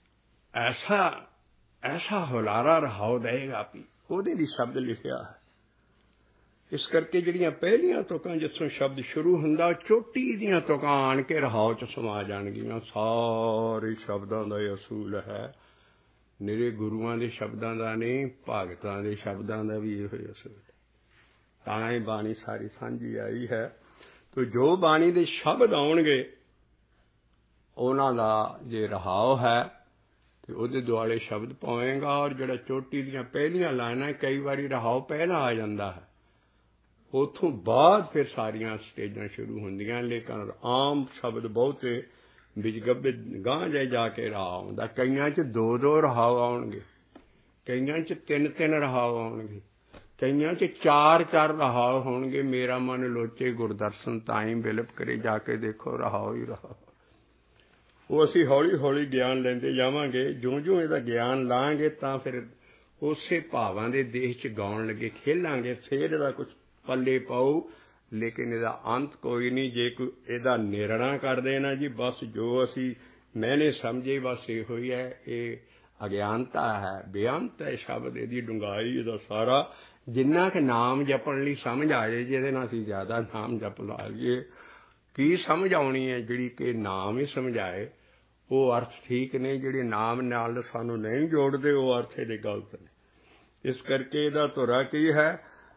ਐਸਾ ਹੁਲਾਰਾ ਰਹਾਉ ਦੇਗਾ ਵੀ ਉਹਦੇ ਲਈ ਸ਼ਬਦ ਲਿਖਿਆ ਹੈ। ਇਸ ਕਰਕੇ ਜਿਹੜੀਆਂ ਪਹਿਲੀਆਂ ਤੁਕਾਂ ਜਿੱਥੋਂ ਸ਼ਬਦ ਸ਼ੁਰੂ ਹੁੰਦਾ, ਚੋਟੀ ਦੀਆਂ ਤੁਕਾਂ ਆਣ ਕੇ ਰਹਾਉ 'ਚ ਸਮਾ ਜਾਣਗੀਆਂ। ਸਾਰੇ ਸ਼ਬਦਾਂ ਦਾ ਇਹ ਅਸੂਲ ਹੈ, ਨਿਰੇ ਗੁਰੂਆਂ ਦੇ ਸ਼ਬਦਾਂ ਦਾ ਨਹੀਂ, ਭਗਤਾਂ ਦੇ ਸ਼ਬਦਾਂ ਦਾ ਵੀ ਇਹੋ ਹੀ ਅਸੂਲ ਹੈ। ਤਾਂ ਹੀ ਬਾਣੀ ਸਾਰੀ ਸਾਂਝੀ ਆਈ ਹੈ। ਤੋ ਜੋ ਬਾਣੀ ਦੇ ਸ਼ਬਦ ਆਉਣਗੇ, ਉਹਨਾਂ ਦਾ ਜੇ ਰਹਾਉ ਹੈ ਤੇ ਉਹਦੇ ਦੁਆਲੇ ਸ਼ਬਦ ਪਾਵੇਗਾ। ਔਰ ਜਿਹੜਾ ਚੋਟੀ ਦੀਆਂ ਪਹਿਲੀਆਂ ਲਾਈਨਾਂ, ਕਈ ਵਾਰੀ ਰਹਾਉ ਪਹਿਲਾਂ ਆ ਜਾਂਦਾ ਹੈ, ਉੱਥੋਂ ਬਾਅਦ ਫਿਰ ਸਾਰੀਆਂ ਸਟੇਜਾਂ ਸ਼ੁਰੂ ਹੁੰਦੀਆਂ। ਲੇਕਿਨ ਆਮ ਸ਼ਬਦ ਬਹੁਤੇ ਵਿੱਚ ਗੱਭੇ ਗਾਂਹ ਜਾ ਕੇ ਰਹਾਉ ਆਉਂਦਾ। ਕਈਆਂ 'ਚ 2-2 ਰਹਾਉ ਆਉਣਗੇ, ਕਈਆਂ 'ਚ 3-3 ਰਹਾਉ ਆਉਣਗੇ, ਕਈਆਂ 'ਚ 4-4 ਰਹਾਉ ਹੋਣਗੇ। ਮੇਰਾ ਮਨ ਲੋਚੇ ਗੁਰਦਰਸ਼ਨ ਤਾਈ ਬਿਲਪ ਕਰੇ, ਜਾ ਕੇ ਦੇਖੋ ਰਹਾਉ ਹੀ ਰਹਾਉ। ਉਹ ਅਸੀਂ ਹੌਲੀ ਹੌਲੀ ਗਿਆਨ ਲੈਂਦੇ ਜਾਵਾਂਗੇ। ਜਿਉਂ ਇਹਦਾ ਗਿਆਨ ਲਾਂਗੇ ਤਾਂ ਫਿਰ ਉਸੇ ਭਾਵਾਂ ਦੇ ਦੇਸ਼ 'ਚ ਗਾਉਣ ਲੱਗੇ ਖੇਲਾਂਗੇ। ਫਿਰ ਇਹਦਾ ਕੁਛ ਪੱਲੇ ਪਾਊ, ਲੇਕਿਨ ਇਹਦਾ ਅੰਤ ਕੋਈ ਨਹੀਂ। ਜੇ ਕੋਈ ਇਹਦਾ ਨਿਰਣਾ ਕਰ ਦੇਣਾ ਜੀ ਬਸ ਜੋ ਅਸੀਂ ਮੈਨੇ ਸਮਝੇ ਬਸ ਇਹੋ ਹੀ ਹੈ, ਇਹ ਅਗਿਆਨਤਾ ਹੈ। ਬੇਅੰਤ ਹੈ ਸ਼ਬਦ, ਇਹਦੀ ਡੂੰਘਾਈ, ਇਹਦਾ ਸਾਰਾ ਜਿੰਨਾ ਕਿ ਨਾਮ ਜਪਣ ਲਈ ਸਮਝ ਆ ਜਾਏ। ਜਿਹਦੇ ਨਾਲ ਅਸੀਂ ਜ਼ਿਆਦਾ ਨਾਮ ਜਪ ਲਾ ਲਈਏ, ਕੀ ਸਮਝ ਆਉਣੀ ਹੈ? ਜਿਹੜੀ ਕਿ ਨਾਮ ਹੀ ਸਮਝਾਏ ਉਹ ਅਰਥ ਠੀਕ ਨੇ। ਜਿਹੜੇ ਨਾਮ ਨਾਲ ਸਾਨੂੰ ਨਹੀਂ ਜੋੜਦੇ ਉਹ ਅਰਥ ਇਹਦੇ ਗਲਤ ਨੇ। ਇਸ ਕਰਕੇ ਇਹਦਾ ਧੁਰਾ ਕੀ ਹੈ?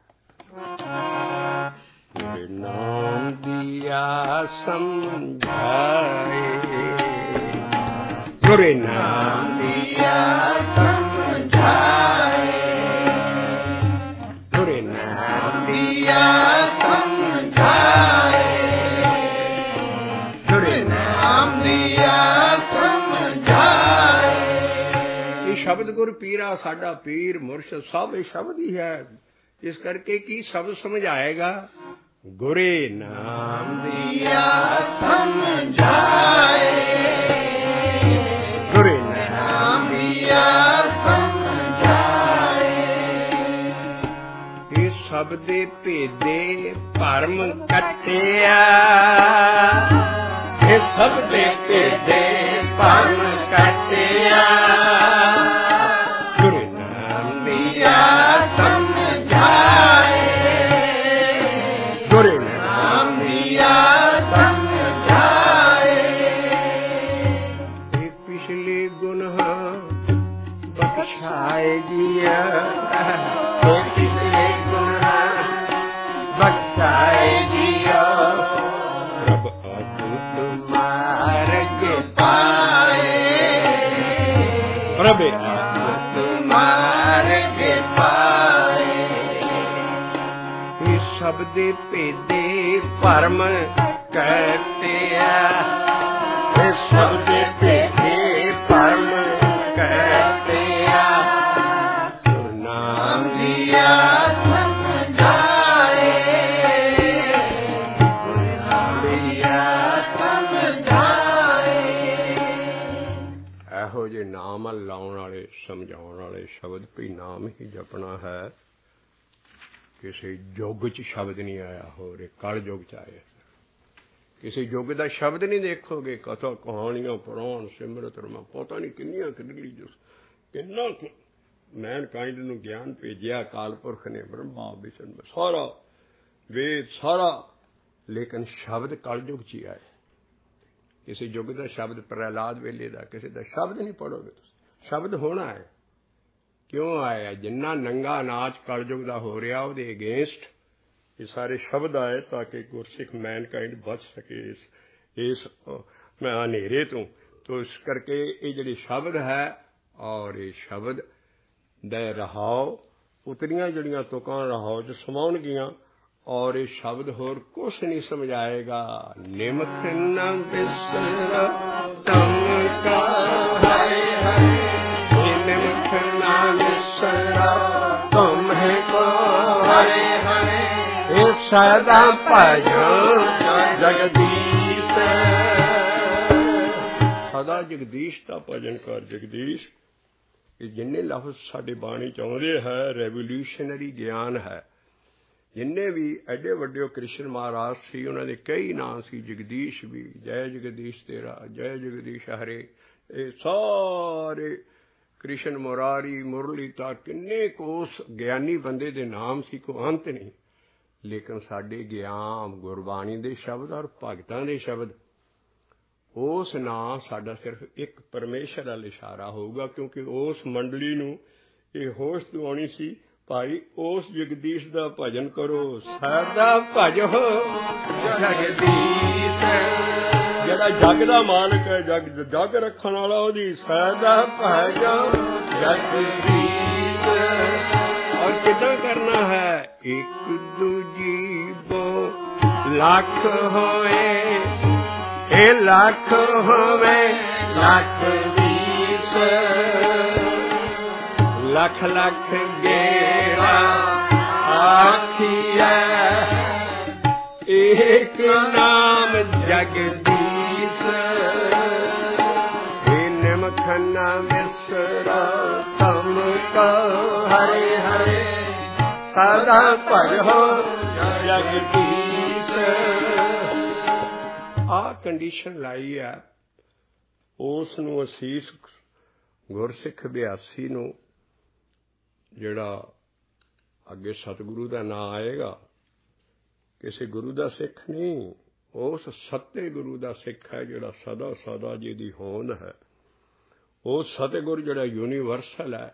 ਨਾਮ ਦੀਆ ਸਮਝਾਏ, ਗੁਰੇ ਨਾਮ ਦੀਆ ਸਮਝਾਏ, ਗੁਰੇ ਨਾਮ ਦੀਆ ਸਮਝਾਏ, ਗੁਰੇ ਨਾਮ ਦੀਆ ਸਮਝਾਏ। ਇਹ ਸ਼ਬਦ ਗੁਰ ਪੀਰਾ, ਸਾਡਾ ਪੀਰ ਮੁਰਸ਼ਦ ਸਭ ਇਹ ਸ਼ਬਦ ਹੀ ਹੈ। ਇਸ ਕਰਕੇ ਕੀ ਸ਼ਬਦ ਸਮਝਾਏਗਾ? ਗੁਰੇ ਨਾਮ ਦੀਆ ਸਮਝਾਏ, ਗੁਰੇ ਨਾਮ ਦੀਆ ਸਮਝਾਏ। ਇਹ ਸ਼ਬਦ ਦੇ ਭੇਦੇ ਭਰਮ ਕੱਟਿਆ, ਇਹ ਸ਼ਬਦ ਦੇ ਭੇਦੇ ਭਰਮ ਕੱਟਿਆ, ਗੁਰੇ ਨਾਮ ਦੀਆ ਸਮਝਾਏ, ਗੁਰੇ ਨਾਮ ਦੀਆ ਸਮਝਾਏ। ਇਹ ਪਿਛਲੇ ਗੁਨਾਹ ਬਖਸ਼ਾਏ ਜੀਆ, ਇਹ ਪਿਛਲੇ ਗੁਨਾਹ ਬਖਸ਼ਾਏ ਜੀਆ। ਰੱਬ ਆਤਮ ਤੁਮਾਰੇ ਕੇ ਪਾਏ, ਰੱਬ ਆਤਮ ਤੁਮਾਰੇ ਕੇ ਪਾਏ। ਇਹ ਸ਼ਬਦ ਦੇ ਭੇਦੇ ਭਰਮ ਕੱਟਿਆ, ਇਹ ਸ਼ਬਦ ਦੇ ਭੇਦੇ ਭਰਮ ਕੱਟਿਆ, ਗੁਰੂ ਨਾਮ ਦੀਆ ਸਮਝਾਏ, ਗੁਰੂ ਨਾਮ ਦੀਆ ਸਮਝਾਏ। ਇਹੋ ਜਿਹੇ ਨਾਮ ਲਾਉਣ ਵਾਲੇ, ਸਮਝਾਉਣ ਵਾਲੇ ਸ਼ਬਦ ਵੀ ਨਾਮ ਹੀ ਜਪਣਾ ਹੈ। ਕਿਸੇ ਯੁੱਗ 'ਚ ਸ਼ਬਦ ਨਹੀਂ ਆਇਆ, ਹੋਰ ਇਹ ਕਲ ਯੁੱਗ 'ਚ ਆਇਆ। ਕਿਸੇ ਯੁੱਗ ਦਾ ਸ਼ਬਦ ਨਹੀਂ ਦੇਖੋਗੇ। ਕਥਾ ਕਹਾਣੀਆਂ ਪੁਰਾਣ ਸਿਮਰਤ ਰਮਾ ਪਤਾ ਨਹੀਂ ਕਿੰਨੀਆਂ ਰਿਲੀਜੀਅਸ, ਕਿੰਨਾ ਮੈਨਕਾਇੰਡ ਨੂੰ ਗਿਆਨ ਭੇਜਿਆ ਅਕਾਲ ਪੁਰਖ ਨੇ, ਬ੍ਰਹਮਾ ਵਿਸ਼ਨੂੰ ਸਾਰਾ ਵੇਦ ਸਾਰਾ, ਲੇਕਿਨ ਸ਼ਬਦ ਕਲ ਯੁੱਗ 'ਚ ਹੀ ਆਏ। ਕਿਸੇ ਯੁੱਗ ਦਾ ਸ਼ਬਦ ਪ੍ਰਹਿਲਾਦ ਵੇਲੇ ਦਾ ਕਿਸੇ ਦਾ ਸ਼ਬਦ ਨਹੀਂ ਪੜੋਗੇ ਤੁਸੀਂ। ਸ਼ਬਦ ਹੋਣਾ ਹੈ। ਕਿਉਂ ਆਇਆ? ਜਿੰਨਾ ਨੰਗਾ ਨਾਚ ਕਲਯੁਗ ਦਾ ਹੋ ਰਿਹਾ ਉਹਦੇ ਅਗੇਂਸਟ ਇਹ ਸਾਰੇ ਸ਼ਬਦ ਆਏ ਤਾਂ ਕਿ ਗੁਰਸਿੱਖ ਮੈਨਕਾਇੰਡ ਬਚ ਸਕੇ ਇਸ ਹਨੇਰੇ ਤੋਂ। ਤੋ ਇਸ ਕਰਕੇ ਇਹ ਜਿਹੜੇ ਸ਼ਬਦ ਹੈ ਔਰ ਇਹ ਸ਼ਬਦ ਦਾ ਰਹਾਉ, ਉਤਰੀਆਂ ਜਿਹੜੀਆਂ ਤੁਕਾਂ ਰਹਾਉ 'ਚ ਸਮਾਉਣਗੀਆਂ ਔਰ ਇਹ ਸ਼ਬਦ ਹੋਰ ਕੁਛ ਨਹੀਂ ਸਮਝਾਏਗਾ। ਨਿਮਖ ਨਾ ਬਿਸਰ ਤਮ ਕਾ ਸਦਾ ਭਜੋ ਜਗਦੀਸ਼। ਸਦਾ ਜਗਦੀਸ਼ ਦਾ ਭਜਨ ਕਰ ਜਗਦੀਸ਼। ਇਹ ਜਿੰਨੇ ਲਫ਼ਜ਼ ਸਾਡੇ ਬਾਣੀ ਚ ਆਉਂਦੇ ਹੈ ਰੈਵੋਲਿਊਸ਼ਨਰੀ ਗਿਆਨ ਹੈ। ਜਿੰਨੇ ਵੀ ਐਡੇ ਵੱਡੇ ਕ੍ਰਿਸ਼ਨ ਮਹਾਰਾਜ ਸੀ ਉਹਨਾਂ ਦੇ ਕਈ ਨਾਂ ਸੀ, ਜਗਦੀਸ਼ ਵੀ, ਜੈ ਜਗਦੀਸ਼ ਤੇਰਾ, ਜੈ ਜਗਦੀਸ਼ ਹਰੇ। ਇਹ ਸਾਰੇ ਕ੍ਰਿਸ਼ਨ ਮੁਰਾਰੀ ਮੁਰਲੀ ਤਾਂ ਕਿੰਨੇ ਕੁ ਉਸ ਗਿਆਨੀ ਬੰਦੇ ਦੇ ਨਾਮ ਸੀ, ਕੋਈ ਅੰਤ ਨਹੀਂ। ਲੇਕਿਨ ਸਾਡੇ ਗਿਆਨ ਗੁਰਬਾਣੀ ਦੇ ਸ਼ਬਦ ਔਰ ਭਗਤਾਂ ਦੇ ਸ਼ਬਦ, ਉਸ ਨਾਂ ਸਾਡਾ ਸਿਰਫ ਇੱਕ ਪਰਮੇਸ਼ਰ ਵੱਲ ਇਸ਼ਾਰਾ ਹੋਊਗਾ, ਕਿਉਂਕਿ ਉਸ ਮੰਡਲੀ ਨੂੰ ਇਹ ਹੋਸ਼ ਦਿਵਾਉਣੀ ਸੀ, ਭਾਈ ਉਸ ਜਗਦੀਸ਼ ਦਾ ਭਜਨ ਕਰੋ, ਸਦਾ ਭਜੋ ਜਗਦੀਸ਼। ਜਿਹੜਾ ਜਗ ਦਾ ਮਾਲਕ ਹੈ, ਜਗ ਰੱਖਣ ਵਾਲਾ, ਉਹਦੀ ਸਦਾ ਭਜੋ ਜਗਦੀਸ਼। ਔਰ ਕਿੱਦਾਂ ਕਰਨਾ ਹੈ? ਇੱਕ ਦੂਜੀ ਬੋ ਲੱਖ ਹੋਏ, ਇਹ ਲੱਖ ਹੋਵੇ ਲੱਖ ਵੀਸ, ਲੱਖ ਲੱਖ ਗੇੜਾ ਆਖੀਐ, ਏਕ ਨਾਮ ਜਗਦੀਸ਼। ਇਹ ਨਿਮਖ ਨ ਮਿਸਰਾ ਤਮ ਕੋ ਹਰੇ ਹਰੇ, ਸਦਾ ਭਜੋ ਜਗਦੀਸ਼। ਆਹ ਕੰਡੀਸ਼ਨ ਲਾਈ ਹੈ। ਉਸ ਨੂੰ ਅਸੀਸ ਗੁਰਸਿੱਖ ਅਭਿਆਸੀ ਨੂੰ, ਜਿਹੜਾ ਅੱਗੇ ਸਤਿਗੁਰੂ ਦਾ ਨਾਂ ਆਏਗਾ, ਕਿਸੇ ਗੁਰੂ ਦਾ ਸਿੱਖ ਨਹੀਂ, ਉਸ ਸੱਤੇ ਗੁਰੂ ਦਾ ਸਿੱਖ ਹੈ, ਜਿਹੜਾ ਸਦਾ ਸਦਾ ਜਿਹਦੀ ਹੋਂਦ ਹੈ। ਉਹ ਸਤਿਗੁਰ ਜਿਹੜਾ ਯੂਨੀਵਰਸਲ ਹੈ,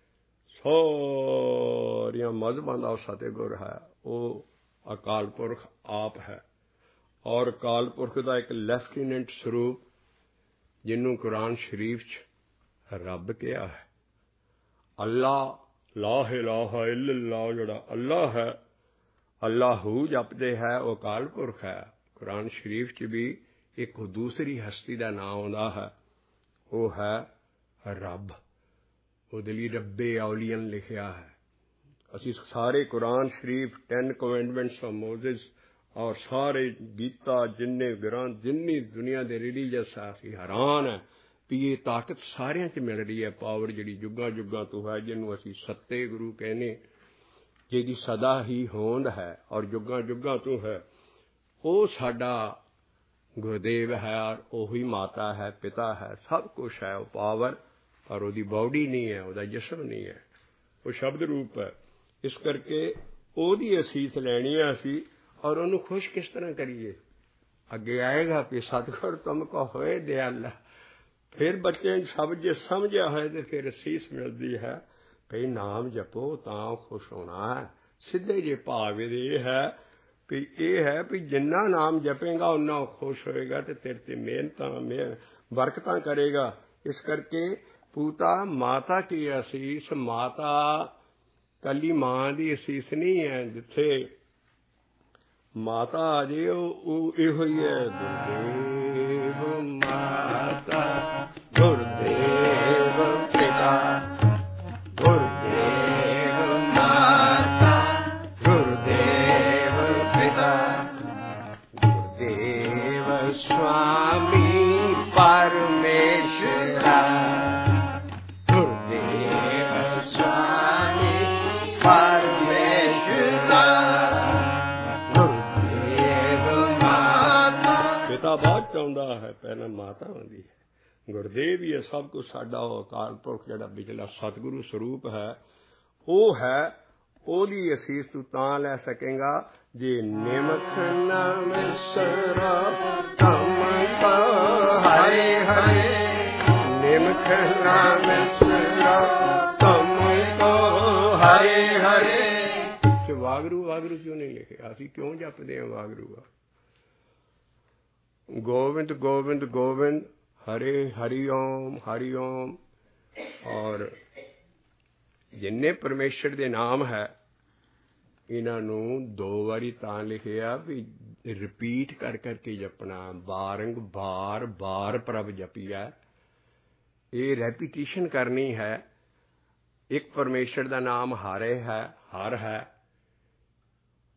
ਸਾਰੀਆਂ ਮਜ਼ਹਬਾਂ ਦਾ ਸਤਿਗੁਰ ਹੈ, ਉਹ ਅਕਾਲ ਪੁਰਖ ਆਪ ਹੈ। ਔਰ ਅਕਾਲ ਪੁਰਖ ਦਾ ਇੱਕ ਲੈਫਟੀਨੈਂਟ ਸਰੂਪ, ਜਿਹਨੂੰ ਕੁਰਾਨ ਸ਼ਰੀਫ 'ਚ ਰੱਬ ਕਿਹਾ ਹੈ। ਅੱਲਾ, ਲਾ ਇਲਾਹਾ ਇਲੱਲਾ, ਜਿਹੜਾ ਅੱਲਾ ਹੈ, ਅੱਲਾਹੂ ਜਪਦੇ ਹੈ, ਉਹ ਅਕਾਲ ਪੁਰਖ ਹੈ। ਕੁਰਾਨ ਸ਼ਰੀਫ 'ਚ ਵੀ ਇੱਕ ਦੂਸਰੀ ਹਸਤੀ ਦਾ ਨਾਂ ਆਉਂਦਾ ਹੈ, ਉਹ ਹੈ ਰੱਬ। ਉਹਦੇ ਲਈ ਰੱਬੇ ਔਲੀਅਨ ਲਿਖਿਆ ਹੈ। ਅਸੀਂ ਸਾਰੇ ਕੁਰਾਨ ਸ਼ਰੀਫ 10 ਕਮੈਂਡਮੈਂਟਸ ਆਫ ਮੋਜ਼ਿਸ ਔਰ ਸਾਰੇ ਗੀਤਾ, ਜਿੰਨੇ ਗ੍ਰੰਥ, ਜਿੰਨੀ ਦੁਨੀਆ ਦੇ ਰਿਲੀਜੀਅਸ ਆ, ਅਸੀਂ ਹੈਰਾਨ ਹੈ ਵੀ ਇਹ ਤਾਕਤ ਸਾਰਿਆਂ 'ਚ ਮਿਲ ਰਹੀ ਹੈ, ਪਾਵਰ ਜਿਹੜੀ ਜੁੱਗਾਂ ਜੁੱਗਾਂ ਤੋਂ ਹੈ, ਜਿਹਨੂੰ ਅਸੀਂ ਸੱਤੇ ਗੁਰੂ ਕਹਿੰਦੇ, ਜਿਹਦੀ ਸਦਾ ਹੀ ਹੋਂਦ ਹੈ ਔਰ ਜੁੱਗਾਂ ਜੁੱਗਾਂ ਤੋਂ ਹੈ। ਉਹ ਸਾਡਾ ਗੁਰਦੇਵ ਹੈ, ਔਰ ਉਹੀ ਮਾਤਾ ਹੈ, ਪਿਤਾ ਹੈ, ਸਭ ਕੁਛ ਹੈ। ਉਹ ਪਾਵਰ, ਔਰ ਉਹਦੀ ਬਾਡੀ ਨਹੀਂ ਹੈ, ਉਹਦਾ ਜਿਸਮ ਨਹੀਂ ਹੈ, ਉਹ ਸ਼ਬਦ ਰੂਪ ਹੈ। ਇਸ ਕਰਕੇ ਉਹਦੀ ਅਸੀਸ ਲੈਣੀ ਹੈ ਅਸੀਂ, ਔਰ ਉਹਨੂੰ ਖੁਸ਼ ਕਿਸ ਤਰ੍ਹਾਂ ਕਰੀਏ? ਅੱਗੇ ਆਏਗਾ ਕਿ ਸਤਿਗੁਰ ਤੁਮ ਕੋ ਹੋਏ ਦਿਆਲਾ। ਫਿਰ ਬੱਚੇ ਸਭ ਜੇ ਸਮਝਿਆ ਹੋਏ ਤੇ ਫਿਰ ਅਸੀਸ ਮਿਲਦੀ ਹੈ, ਭਈ ਨਾਮ ਜਪੋ ਤਾਂ ਖੁਸ਼ ਹੋਣਾ ਹੈ। ਸਿੱਧੇ ਜੇ ਭਾਵ ਇਹ ਹੈ ਵੀ ਇਹ ਹੈ ਵੀ ਜਿੰਨਾ ਨਾਮ ਜਪੇਗਾ ਓਨਾ ਖੁਸ਼ ਹੋਏਗਾ ਤੇ ਤੇਰੇ ਤੇ ਮਿਹਨਤਾਂ ਬਰਕਤਾਂ ਕਰੇਗਾ। ਇਸ ਕਰਕੇ ਪੂਤਾ ਮਾਤਾ ਕੀ ਅਸੀਸ, ਮਾਤਾ ਕੱਲੀ ਮਾਂ ਦੀ ਅਸੀਸ ਨਹੀਂ ਹੈ। ਜਿੱਥੇ ਮਾਤਾ ਆ ਜੇ ਉਹ ਇਹੋ ਹੀ ਹੈ, ਗੁਰਦੇਵ ਮਾਤਾ, ਗੁਰਦੇਵ ਪਿਤਾ, ਗੁਰਦੇਵ ਮਾਤਾ, ਗੁਰਦੇਵ ਪਿਤਾ, ਗੁਰਦੇਵ ਸੁਆਮੀ ਪਰਮੇਸ਼ਰਾ, ਗੁਰਦੇਵ ਸੁਆਮੀ ਪਰਮੇਸ਼ਰਾ, ਬਾਅਦ ਚ ਆਉਂਦਾ ਹੈ, ਪਹਿਲਾਂ ਮਾਤਾ ਆਉਂਦੀ ਹੈ। ਗੁਰਦੇਵ ਹੀ ਹੈ ਸਭ ਕੁਛ ਸਾਡਾ। ਉਹ ਅਕਾਲ ਪੁਰਖ ਜਿਹੜਾ ਵਿਚਲਾ ਸਤਿਗੁਰੂ ਸਰੂਪ ਹੈ, ਉਹ ਹੈ। ਉਹਦੀ ਅਸੀਸ ਤੂੰ ਤਾਂ ਲੈ ਸਕੇਗਾ ਜੇ ਨਿਮਖ ਨਾ ਮਿਸਰਾ ਤਮ ਕੋ ਹਰੇ ਹਰੇ, ਨਿਮਖ ਨਾ ਮਿਸਰਾ ਤਮ ਕੋ ਹਰੇ ਹਰੇ। ਵਾਗਰੂ ਵਾਗਰੂ ਕਿਉਂ ਨਹੀਂ ਲਿਖਿਆ? ਅਸੀਂ ਕਿਉਂ ਜਪਦੇ ਹਾਂ ਵਾਗਰੂ? ਗੋਬਿੰਦ ਗੋਬਿੰਦ ਗੋਬਿੰਦ, ਹਰੇ ਹਰੀ ਓਮ ਹਰੀ ਓਮ। ਔਰ ਜਿੰਨੇ ਪਰਮੇਸ਼ਰ ਦੇ ਨਾਮ ਹੈ, ਇਹਨਾਂ ਨੂੰ 2 ਵਾਰੀ ਤਾਂ ਲਿਖਿਆ ਵੀ ਰਿਪੀਟ ਕਰ ਕਰਕੇ ਜਪਣਾ। ਬਾਰੰਗ ਬਾਰ ਬਾਰ ਪ੍ਰਭ ਜਪੀਆ, ਇਹ ਰੈਪੀਟੀਸ਼ਨ ਕਰਨੀ ਹੈ। ਇੱਕ ਪਰਮੇਸ਼ਰ ਦਾ ਨਾਮ ਹਰੇ ਹੈ, ਹਰ ਹੈ,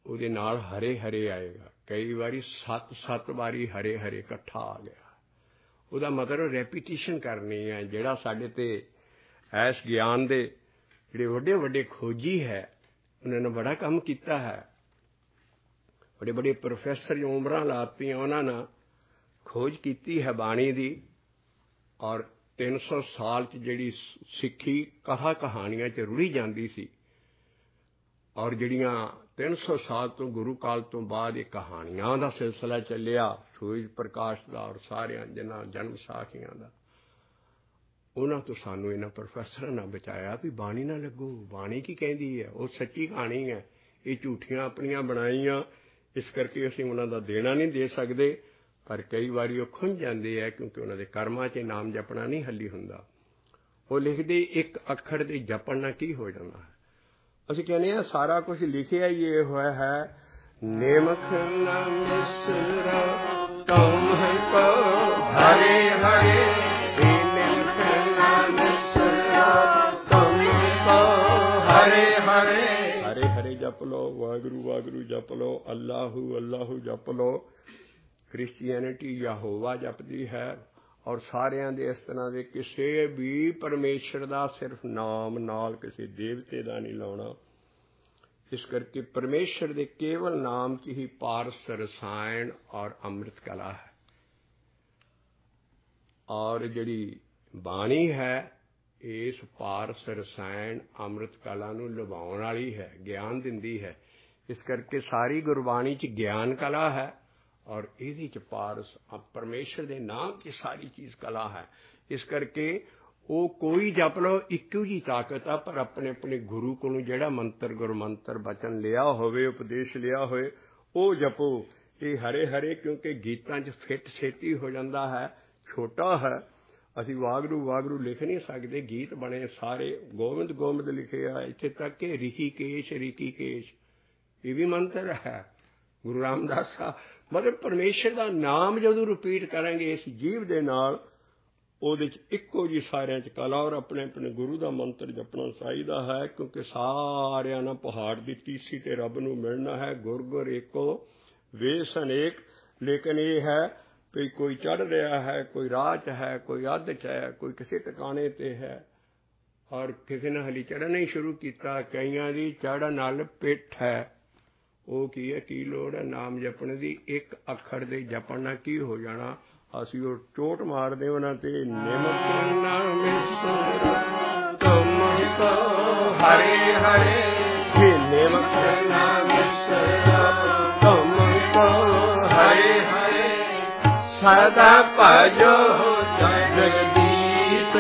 ਉਹਦੇ ਨਾਲ ਹਰੇ ਹਰੇ ਆਏਗਾ। ਕਈ ਵਾਰੀ 7 ਵਾਰੀ ਹਰੇ ਹਰੇ ਇਕੱਠਾ ਆ ਗਿਆ। ਉਹਦਾ ਮਤਲਬ ਰੈਪੀਟੀਸ਼ਨ ਕਰਨੀ ਹੈ। ਜਿਹੜਾ ਸਾਡੇ ਤੇ ਇਸ ਗਿਆਨ ਦੇ ਜਿਹੜੇ ਵੱਡੇ ਵੱਡੇ ਖੋਜੀ ਹੈ, ਉਹਨਾਂ ਨੇ ਬੜਾ ਕੰਮ ਕੀਤਾ ਹੈ। ਬੜੇ ਬੜੇ ਪ੍ਰੋਫੈਸਰ ਜੋ ਉਮਰਾਂ ਲਾਤੀਆਂ, ਉਹਨਾਂ ਨੇ ਖੋਜ ਕੀਤੀ ਹੈ ਬਾਣੀ ਦੀ। ਔਰ 300 ਸਾਲ 'ਚ ਜਿਹੜੀ ਸਿੱਖੀ ਕਥਾ ਕਹਾਣੀਆਂ 'ਚ ਰੁੜੀ ਜਾਂਦੀ ਸੀ, ਔਰ ਜਿਹੜੀਆਂ 300 ਸਾਲ ਤੋਂ ਗੁਰੂ ਕਾਲ ਤੋਂ ਬਾਅਦ ਇਹ ਕਹਾਣੀਆਂ ਦਾ ਸਿਲਸਿਲਾ ਚੱਲਿਆ, ਸੂਰਜ ਪ੍ਰਕਾਸ਼ ਦਾ ਔਰ ਸਾਰਿਆਂ ਜਿਨ੍ਹਾਂ ਜਨਮ ਸਾਖੀਆਂ ਦਾ, ਉਹਨਾਂ ਤੋਂ ਸਾਨੂੰ ਇਹਨਾਂ ਪ੍ਰੋਫੈਸਰਾਂ ਨੇ ਬਚਾਇਆ ਵੀ ਬਾਣੀ ਨਾ ਲੱਗੋ। ਬਾਣੀ ਕੀ ਕਹਿੰਦੀ ਹੈ? ਉਹ ਸੱਚੀ ਕਹਾਣੀ ਹੈ, ਇਹ ਝੂਠੀਆਂ ਆਪਣੀਆਂ ਬਣਾਈਆਂ। ਇਸ ਕਰਕੇ ਅਸੀਂ ਉਹਨਾਂ ਦਾ ਦੇਣਾ ਨਹੀਂ ਦੇ ਸਕਦੇ, ਪਰ ਕਈ ਵਾਰੀ ਉਹ ਖੁੰਝ ਜਾਂਦੇ ਹੈ, ਕਿਉਂਕਿ ਉਹਨਾਂ ਦੇ ਕਰਮਾਂ 'ਚ ਨਾਮ ਜਪਣਾ ਨਹੀਂ ਹੱਲੀ ਹੁੰਦਾ। ਉਹ ਲਿਖਦੇ ਇੱਕ ਅੱਖਰ ਦੇ ਜਪਣ ਨਾਲ ਕੀ ਹੋ ਜਾਂਦਾ ਹੈ। ਅਸੀਂ ਕਹਿੰਦੇ ਹਾਂ ਸਾਰਾ ਕੁਝ ਲਿਖਿਆ ਹੀ ਇਹ ਹੋਇਆ ਹੈ, ਨਿਮਖ ਨਾ ਮਿਸਰਾ ਤੁਮ ਕੋ ਹਰੇ ਹਰੇ, ਨਿਮਖ ਨਾ ਮਿਸਰਾ ਤੁਮ ਕੋ ਹਰੇ ਹਰੇ। ਹਰੇ ਹਰੇ ਜਪ ਲਓ, ਵਾਹਿਗੁਰੂ ਵਾਹਿਗੁਰੂ ਜਪ ਲਓ, ਅੱਲਾਹੂ ਅੱਲਾਹੂ ਜਪ ਲਓ। ਕ੍ਰਿਸਚੀਅਨਿਟੀ ਯਹੋਵਾ ਜਪਦੀ ਹੈ, ਔਰ ਸਾਰਿਆਂ ਦੇ ਇਸ ਤਰ੍ਹਾਂ ਦੇ ਕਿਸੇ ਵੀ ਪਰਮੇਸ਼ਰ ਦਾ ਸਿਰਫ ਨਾਮ ਨਾਲ ਕਿਸੇ ਦੇਵਤੇ ਦਾ ਨਹੀਂ ਲਾਉਣਾ। ਇਸ ਕਰਕੇ ਪਰਮੇਸ਼ਰ ਦੇ ਕੇਵਲ ਨਾਮ 'ਚ ਹੀ ਪਾਰਸ ਰਸਾਇਣ ਔਰ ਅੰਮ੍ਰਿਤ ਕਲਾ ਹੈ। ਔਰ ਜਿਹੜੀ ਬਾਣੀ ਹੈ, ਇਸ ਪਾਰਸ ਰਸਾਇਣ ਅੰਮ੍ਰਿਤ ਕਲਾ ਨੂੰ ਲੁਭਾਉਣ ਵਾਲੀ ਹੈ, ਗਿਆਨ ਦਿੰਦੀ ਹੈ। ਇਸ ਕਰਕੇ ਸਾਰੀ ਗੁਰਬਾਣੀ 'ਚ ਗਿਆਨ ਕਲਾ ਹੈ, ਔਰ ਇਹਦੇ 'ਚ ਪਾਰਸ ਪਰਮੇਸ਼ਰ ਦੇ ਨਾਮ 'ਚ ਸਾਰੀ ਚੀਜ਼ ਕਲਾ ਹੈ। ਇਸ ਕਰਕੇ ਉਹ ਕੋਈ ਜਪ ਲਓ, ਇੱਕੋ ਜਿਹੀ ਤਾਕਤ ਆ, ਪਰ ਆਪਣੇ ਆਪਣੇ ਗੁਰੂ ਕੋਲੋਂ ਜਿਹੜਾ ਮੰਤਰ ਗੁਰਮੰਤਰ ਬਚਨ ਲਿਆ ਹੋਵੇ, ਉਪਦੇਸ਼ ਲਿਆ ਹੋਏ, ਉਹ ਜਪੋ। ਇਹ ਹਰੇ ਹਰੇ ਕਿਉਂਕਿ ਗੀਤਾਂ 'ਚ ਫਿੱਟ ਛੇਤੀ ਹੋ ਜਾਂਦਾ ਹੈ, ਛੋਟਾ ਹੈ। ਅਸੀਂ ਵਾਹਿਗੁਰੂ ਵਾਹਿਗੁਰੂ ਲਿਖ ਨਹੀਂ ਸਕਦੇ, ਗੀਤ ਬਣੇ ਸਾਰੇ ਗੋਬਿੰਦ ਗੋਬਿੰਦ ਲਿਖੇ ਆ, ਇੱਥੇ ਤੱਕ ਕਿ ਰਿਸ਼ੀਕੇਸ਼ ਰਿਸ਼ੀਕੇਸ਼ ਇਹ ਵੀ ਮੰਤਰ ਹੈ। ਗੁਰੂ ਰਾਮਦਾਸ ਸਾਹਿਬ ਮਤਲਬ ਪਰਮੇਸ਼ਰ ਦਾ ਨਾਮ ਜਦੋਂ ਰਿਪੀਟ ਕਰਾਂਗੇ ਇਸ ਜੀਵ ਦੇ ਨਾਲ, ਉਹਦੇ 'ਚ ਇੱਕੋ ਜਿਹੀ ਸਾਰਿਆਂ 'ਚ ਕਲਾ। ਔਰ ਆਪਣੇ ਆਪਣੇ ਗੁਰੂ ਦਾ ਮੰਤਰ ਜਪਣਾ ਚਾਹੀਦਾ ਹੈ, ਕਿਉਂਕਿ ਸਾਰਿਆਂ ਨਾਲ ਪਹਾੜ ਦੀ ਤੀਸੀ ਤੇ ਰੱਬ ਨੂੰ ਮਿਲਣਾ ਹੈ। ਗੁਰ ਗੁਰ ਏਕੋ ਵੇਸ ਅਨੇਕ। ਲੇਕਿਨ ਇਹ ਹੈ ਵੀ ਕੋਈ ਚੜ੍ਹ ਰਿਹਾ ਹੈ, ਕੋਈ ਰਾਹ 'ਚ ਹੈ, ਕੋਈ ਅੱਧ 'ਚ ਹੈ, ਕੋਈ ਕਿਸੇ ਟਿਕਾਣੇ 'ਤੇ ਹੈ, ਔਰ ਕਿਸੇ ਨੇ ਹਾਲੇ ਚੜ੍ਹਨਾ ਹੀ ਸ਼ੁਰੂ ਕੀਤਾ। ਕਈਆਂ ਦੀ ਚੜ੍ਹਨ ਨਾਲ ਪਿੱਠ ਹੈ। ਉਹ ਕੀ ਹੈ, ਕੀ ਲੋੜ ਹੈ ਨਾਮ ਜਪਣ ਦੀ? ਇੱਕ ਅੱਖਰ ਦੇ ਜਪਣ ਨਾਲ ਕੀ ਹੋ ਜਾਣਾ? ਅਸੀਂ ਉਹ ਚੋਟ ਮਾਰਦੇ ਉਹਨਾਂ ਤੇ। ਨਿਮਕ ਨਾ ਮਿਸਰਾ ਤੁਮ ਕੋ ਹਰੇ ਹਰੇ, ਨਿਮਕ ਨਾ ਮਿਸਰਾ ਤੁਮ ਕੋ ਹਰੇ ਹਰੇ, ਸਦਾ ਭਜੋ ਜਗਦੀਸ਼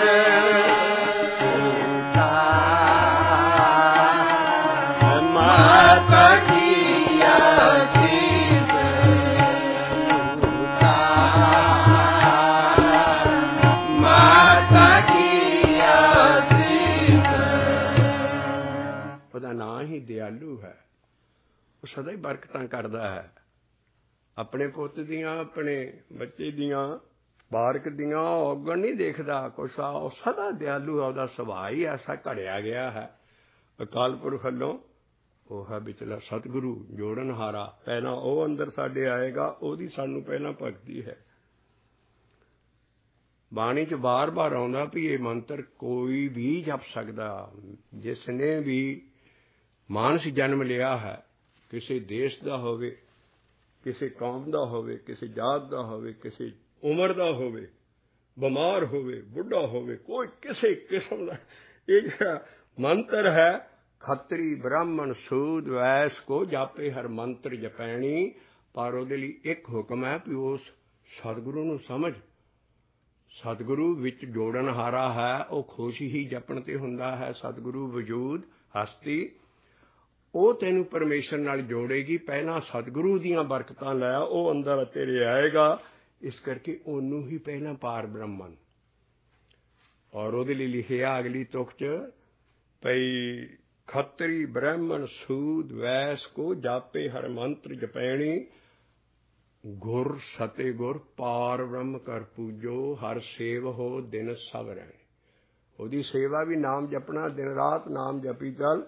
ਮਾਤਾ ਕੀ ਆਸੀਸ, ਮਾਤਾ ਕੀ ਆਸੀਸ। ਉਹਦਾ ਨਾਂ ਹੀ ਦਿਆਲੂ ਹੈ, ਉਹ ਸਦਾ ਹੀ ਬਰਕਤਾਂ ਕਰਦਾ ਹੈ। ਆਪਣੇ ਪੁੱਤ ਦੀਆਂ, ਆਪਣੇ ਬੱਚੇ ਦੀਆਂ, ਬਾਰਕ ਦੀਆਂ ਔਗਣ ਨਹੀਂ ਦੇਖਦਾ ਕੁਛ। ਉਹ ਸਦਾ ਦਿਆਲੂ ਹੈ, ਉਹਦਾ ਸੁਭਾਅ ਹੀ ਐਸਾ ਘੜਿਆ ਗਿਆ ਹੈ ਅਕਾਲ ਪੁਰਖ ਵੱਲੋਂ। ਉਹ ਹੈ ਵਿਚਲਾ ਸਤਿਗੁਰੂ ਜੋੜਨਹਾਰਾ। ਪਹਿਲਾਂ ਉਹ ਅੰਦਰ ਸਾਡੇ ਆਏਗਾ, ਉਹਦੀ ਸਾਨੂੰ ਪਹਿਲਾਂ ਭਗਤੀ ਹੈ। ਬਾਣੀ 'ਚ ਬਾਰ ਬਾਰ ਆਉਂਦਾ ਵੀ ਇਹ ਮੰਤਰ ਕੋਈ ਵੀ ਜਪ ਸਕਦਾ, ਜਿਸ ਨੇ ਵੀ ਮਾਨਸ ਜਨਮ ਲਿਆ ਹੈ, ਕਿਸੇ ਦੇਸ਼ ਦਾ ਹੋਵੇ, ਕਿਸੇ ਕੌਮ ਦਾ ਹੋਵੇ, ਕਿਸੇ ਜਾਤ ਦਾ ਹੋਵੇ, ਕਿਸੇ ਉਮਰ ਦਾ ਹੋਵੇ, ਬਿਮਾਰ ਹੋਵੇ, ਬੁੱਢਾ ਹੋਵੇ, ਕੋਈ ਕਿਸੇ ਕਿਸਮ ਦਾ ਇਹ ਜਿਹੜਾ ਮੰਤਰ ਹੈ, ਖੱਤਰੀ ਬ੍ਰਾਹਮਣ ਸੂਦ ਵੈਸ ਕੋ ਜਾਪੇ ਹਰ ਮੰਤਰ ਜਪੈਣੀ। ਪਰ ਉਹਦੇ ਲਈ ਇੱਕ ਹੁਕਮ ਹੈ ਵੀ ਉਸ ਸਤਿਗੁਰੂ ਨੂੰ ਸਮਝ। ਸਤਿਗੁਰੂ ਵਿੱਚ ਜੋੜਨਹਾਰਾ ਹੈ, ਉਹ ਖੁਸ਼ ਹੀ ਜਪਣ ਤੇ ਹੁੰਦਾ ਹੈ। ਸਤਿਗੁਰੂ ਵਜੂਦ ਹਸਤੀ, ਉਹ ਤੈਨੂੰ ਪਰਮੇਸ਼ਰ ਨਾਲ ਜੋੜੇਗੀ। ਪਹਿਲਾਂ ਸਤਿਗੁਰੂ ਦੀਆਂ ਬਰਕਤਾਂ ਲੈ, ਉਹ ਅੰਦਰ ਤੇਰੇ ਆਏਗਾ। ਇਸ ਕਰਕੇ ਉਹਨੂੰ ਹੀ ਪਹਿਲਾਂ ਪਾਰ ਬ੍ਰਹਮਨ। ਔਰ ਉਹਦੇ ਲਈ ਲਿਖਿਆ ਅਗਲੀ ਤੁਕ 'ਚ ਭਈ ਖੱਤਰੀ ਬ੍ਰਾਹਮਣ ਸੂਦ ਵੈਸ ਕੋ ਜਾਪੇ ਹਰ ਮੰਤਰ ਜਪੈਣੀ, ਗੁਰ ਸਤੇ ਗੁਰ ਪਾਰ ਬ੍ਰਹਮ ਕਰ ਪੂਜੋ, ਹਰ ਸੇਵ ਹੋ ਦਿਨ ਸਭ ਰਹਿਣੇ। ਉਹਦੀ ਸੇਵਾ ਵੀ ਨਾਮ ਜਪਣਾ, ਦਿਨ ਰਾਤ ਨਾਮ ਜਪੀ ਚੱਲ,